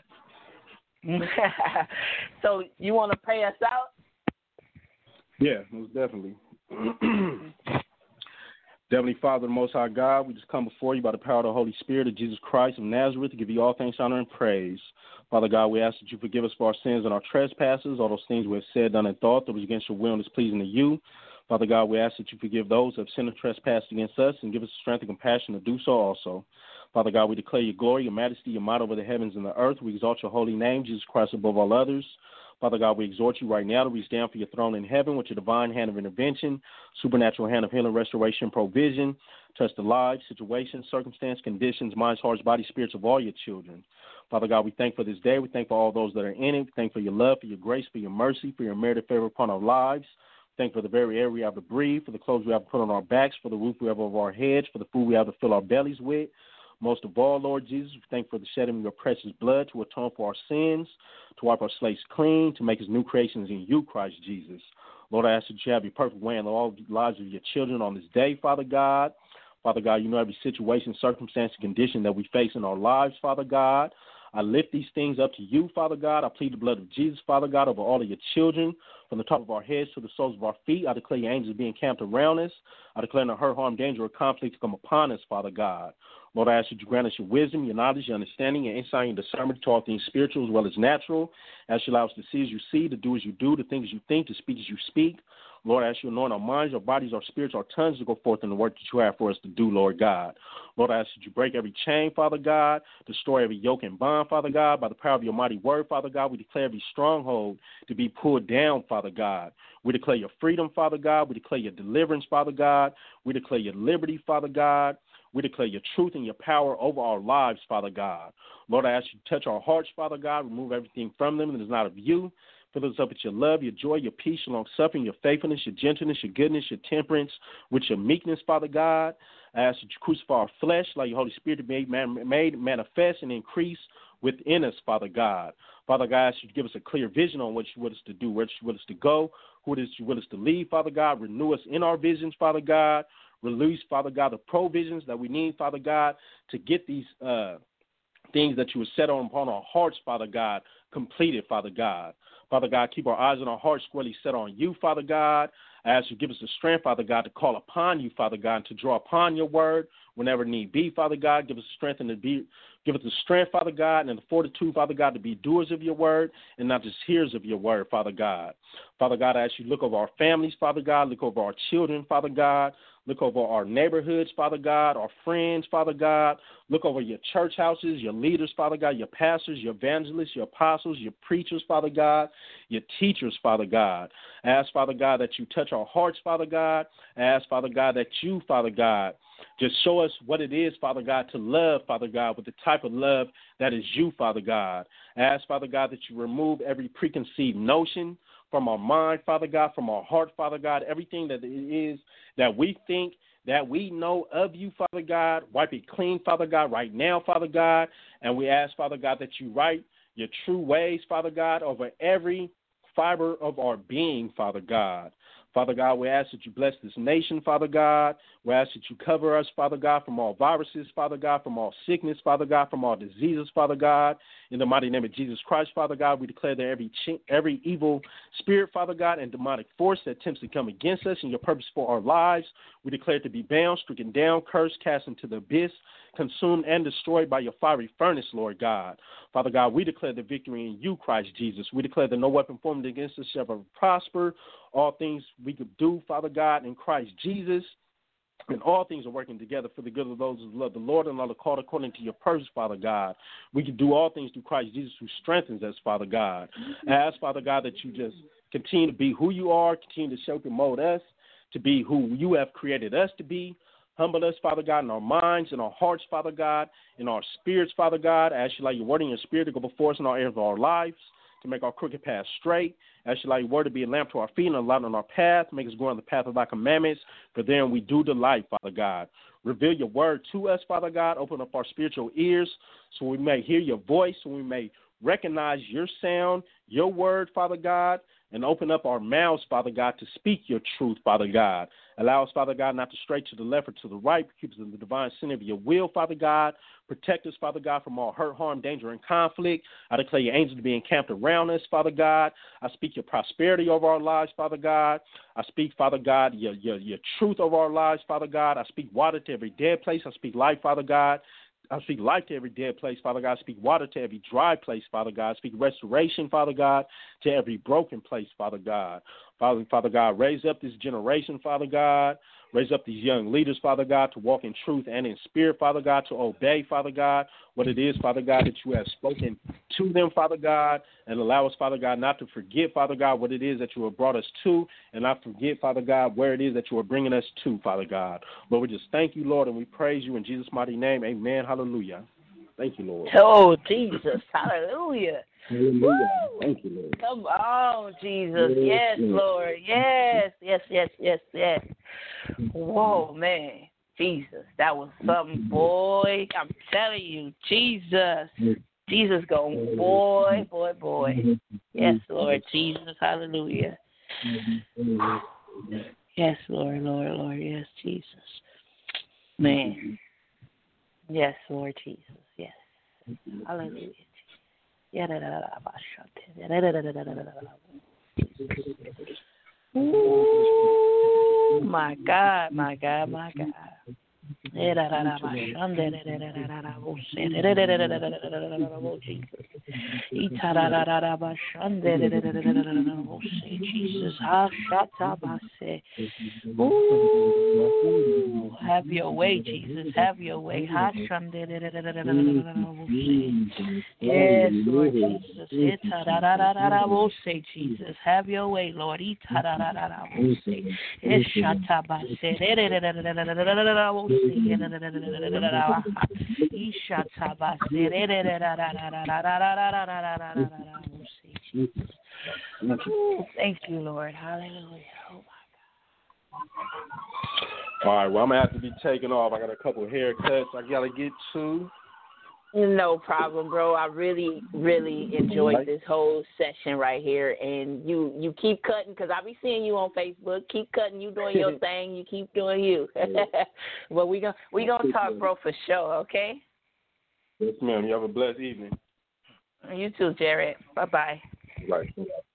So you want to pray us out? Yeah, most definitely. Heavenly Father, the Most High God, we just come before you by the power of the Holy Spirit of Jesus Christ of Nazareth to give you all thanks, honor, and praise. Father God, we ask that you forgive us for our sins and our trespasses, all those things we have said, done, and thought that was against your will and displeasing to you. Father God, we ask that you forgive those who have sinned and trespassed against us and give us the strength and compassion to do so also. Father God, we declare your glory, your majesty, your might over the heavens and the earth. We exalt your holy name, Jesus Christ, above all others. Father God, we exhort you right now to reach down for your throne in heaven with your divine hand of intervention, supernatural hand of healing, restoration, provision. Touch the lives, situations, circumstances, conditions, minds, hearts, bodies, spirits of all your children. Father God, we thank for this day. We thank for all those that are in it. We thank for your love, for your grace, for your mercy, for your merited favor upon our lives. Thank for the very air we have to breathe, for the clothes we have to put on our backs, for the roof we have over our heads, for the food we have to fill our bellies with. Most of all, Lord Jesus, we thank for the shedding of your precious blood to atone for our sins, to wipe our slates clean, to make us new creations in you, Christ Jesus. Lord, I ask that you have your perfect way in all the lives of your children on this day, Father God. Father God, you know every situation, circumstance, and condition that we face in our lives, Father God. I lift these things up to you, Father God. I plead the blood of Jesus, Father God, over all of your children, from the top of our heads to the soles of our feet. I declare your angels being camped around us. I declare no hurt, harm, danger, or conflict to come upon us, Father God. Lord, I ask that you grant us your wisdom, your knowledge, your understanding, your insight, and discernment to all things spiritual as well as natural. As you allow us to see as you see, to do as you do, to think as you think, to speak as you speak. Lord, I ask you to anoint our minds, our bodies, our spirits, our tongues to go forth in the work that you have for us to do, Lord God. Lord, I ask that you break every chain, Father God, destroy every yoke and bond, Father God, by the power of your mighty word, Father God. We declare every stronghold to be pulled down, Father God. We declare your freedom, Father God. We declare your deliverance, Father God. We declare your liberty, Father God. We declare your truth and your power over our lives, Father God. Lord, I ask you to touch our hearts, Father God. Remove everything from them that is not of you. Fill us up with your love, your joy, your peace, your long-suffering, your faithfulness, your gentleness, your goodness, your temperance, with your meekness, Father God. I ask that you crucify our flesh, like your Holy Spirit to be made manifest and increase within us, Father God. Father God, I ask you to give us a clear vision on what you want us to do, where you want us to go, who it is you want us to lead, Father God. Renew us in our visions, Father God. Release, Father God, the provisions that we need, Father God, to get these uh, things that you have set on upon our hearts, Father God, completed, Father God. Father God, keep our eyes and our hearts squarely set on you, Father God. I ask you to give us the strength, Father God, to call upon you, Father God, and to draw upon your word whenever need be, Father God. Give us the strength and to be, give us the strength, Father God, and the fortitude, Father God, to be doers of your word and not just hearers of your word, Father God. Father God, I ask you to look over our families, Father God, look over our children, Father God. Look over our neighborhoods, Father God, our friends, Father God. Look over your church houses, your leaders, Father God, your pastors, your evangelists, your apostles, your preachers, Father God, your teachers, Father God. I ask, Father God, that you touch our hearts, Father God. I ask, Father God, that you, Father God, just show us what it is, Father God, to love, Father God, with the type of love that is you, Father God. I ask, Father God, that you remove every preconceived notion from our mind, Father God, from our heart, Father God, everything that it is that we think, that we know of you, Father God. Wipe it clean, Father God, right now, Father God. And we ask, Father God, that you write your true ways, Father God, over every fiber of our being, Father God. Father God, we ask that you bless this nation, Father God. We ask that you cover us, Father God, from all viruses, Father God, from all sickness, Father God, from all diseases, Father God. In the mighty name of Jesus Christ, Father God, we declare that every ch- every evil spirit, Father God, and demonic force that attempts to come against us and your purpose for our lives, we declare it to be bound, stricken down, cursed, cast into the abyss, consumed and destroyed by your fiery furnace, Lord God. Father God, we declare the victory in you, Christ Jesus. We declare that no weapon formed against us shall ever prosper. All things we could do, Father God, in Christ Jesus. And all things are working together for the good of those who love the Lord and are called according to your purpose, Father God. We can do all things through Christ Jesus who strengthens us, Father God. I ask, Father God, that you just continue to be who you are, continue to shape and mold us to be who you have created us to be. Humble us, Father God, in our minds, in our hearts, Father God, in our spirits, Father God. I ask you, like your word and your spirit, to go before us in all areas of our lives, to make our crooked path straight. I ask you, like your word, to be a lamp to our feet and a light on our path. Make us go on the path of thy commandments, for then we do delight, Father God. Reveal your word to us, Father God. Open up our spiritual ears so we may hear your voice, so we may recognize your sound, your word, Father God, and open up our mouths, Father God, to speak your truth, Father God. Allow us, Father God, not to stray to the left or to the right. Keep us in the divine center of your will, Father God. Protect us, Father God, from all hurt, harm, danger, and conflict. I declare your angels to be encamped around us, Father God. I speak your prosperity over our lives, Father God. I speak, Father God, your, your, your truth over our lives, Father God. I speak water to every dead place. I speak life, Father God. I speak life to every dead place, Father God. I speak water to every dry place, Father God. I speak restoration, Father God, to every broken place, Father God. Father, Father God, raise up this generation, Father God. Raise up these young leaders, Father God, to walk in truth and in spirit, Father God, to obey, Father God, what it is, Father God, that you have spoken to them, Father God, and allow us, Father God, not to forget, Father God, what it is that you have brought us to, and not forget, Father God, where it is that you are bringing us to, Father God. Lord, we just thank you, Lord, and we praise you in Jesus' mighty name. Amen. Hallelujah. Thank you, Lord. Oh, Jesus. Hallelujah. Hallelujah. Woo! Thank you, Lord. Come on, Jesus. Yes, Lord. Yes, yes, yes, yes, yes. Whoa, man. Jesus, that was something, boy. I'm telling you, Jesus. Jesus going, boy, boy, boy. Yes, Lord Jesus. Hallelujah. Yes, Lord, Lord, Lord. Yes, Jesus. Man. Yes, Lord Jesus. Yes. Hallelujah. Yeah, da, da, da, da, Ooh, my God, my God, my God. Jesus, Ooh, have your way, Jesus, have your way. Yes, Lord Jesus. Jesus, have your way, Lord. Thank you, Lord. Hallelujah. Oh, my God. All right, well, I'm going to have to be taking off. I got a couple of haircuts I got to get to. No problem, bro. I really, really enjoyed this whole session right here. And you, you keep cutting, because I be seeing you on Facebook. Keep cutting. You doing your thing. You keep doing you. Well, we're going we gonna talk, bro, for sure, okay? Yes, ma'am. You have a blessed evening. You too, Jared. Bye-bye. Right.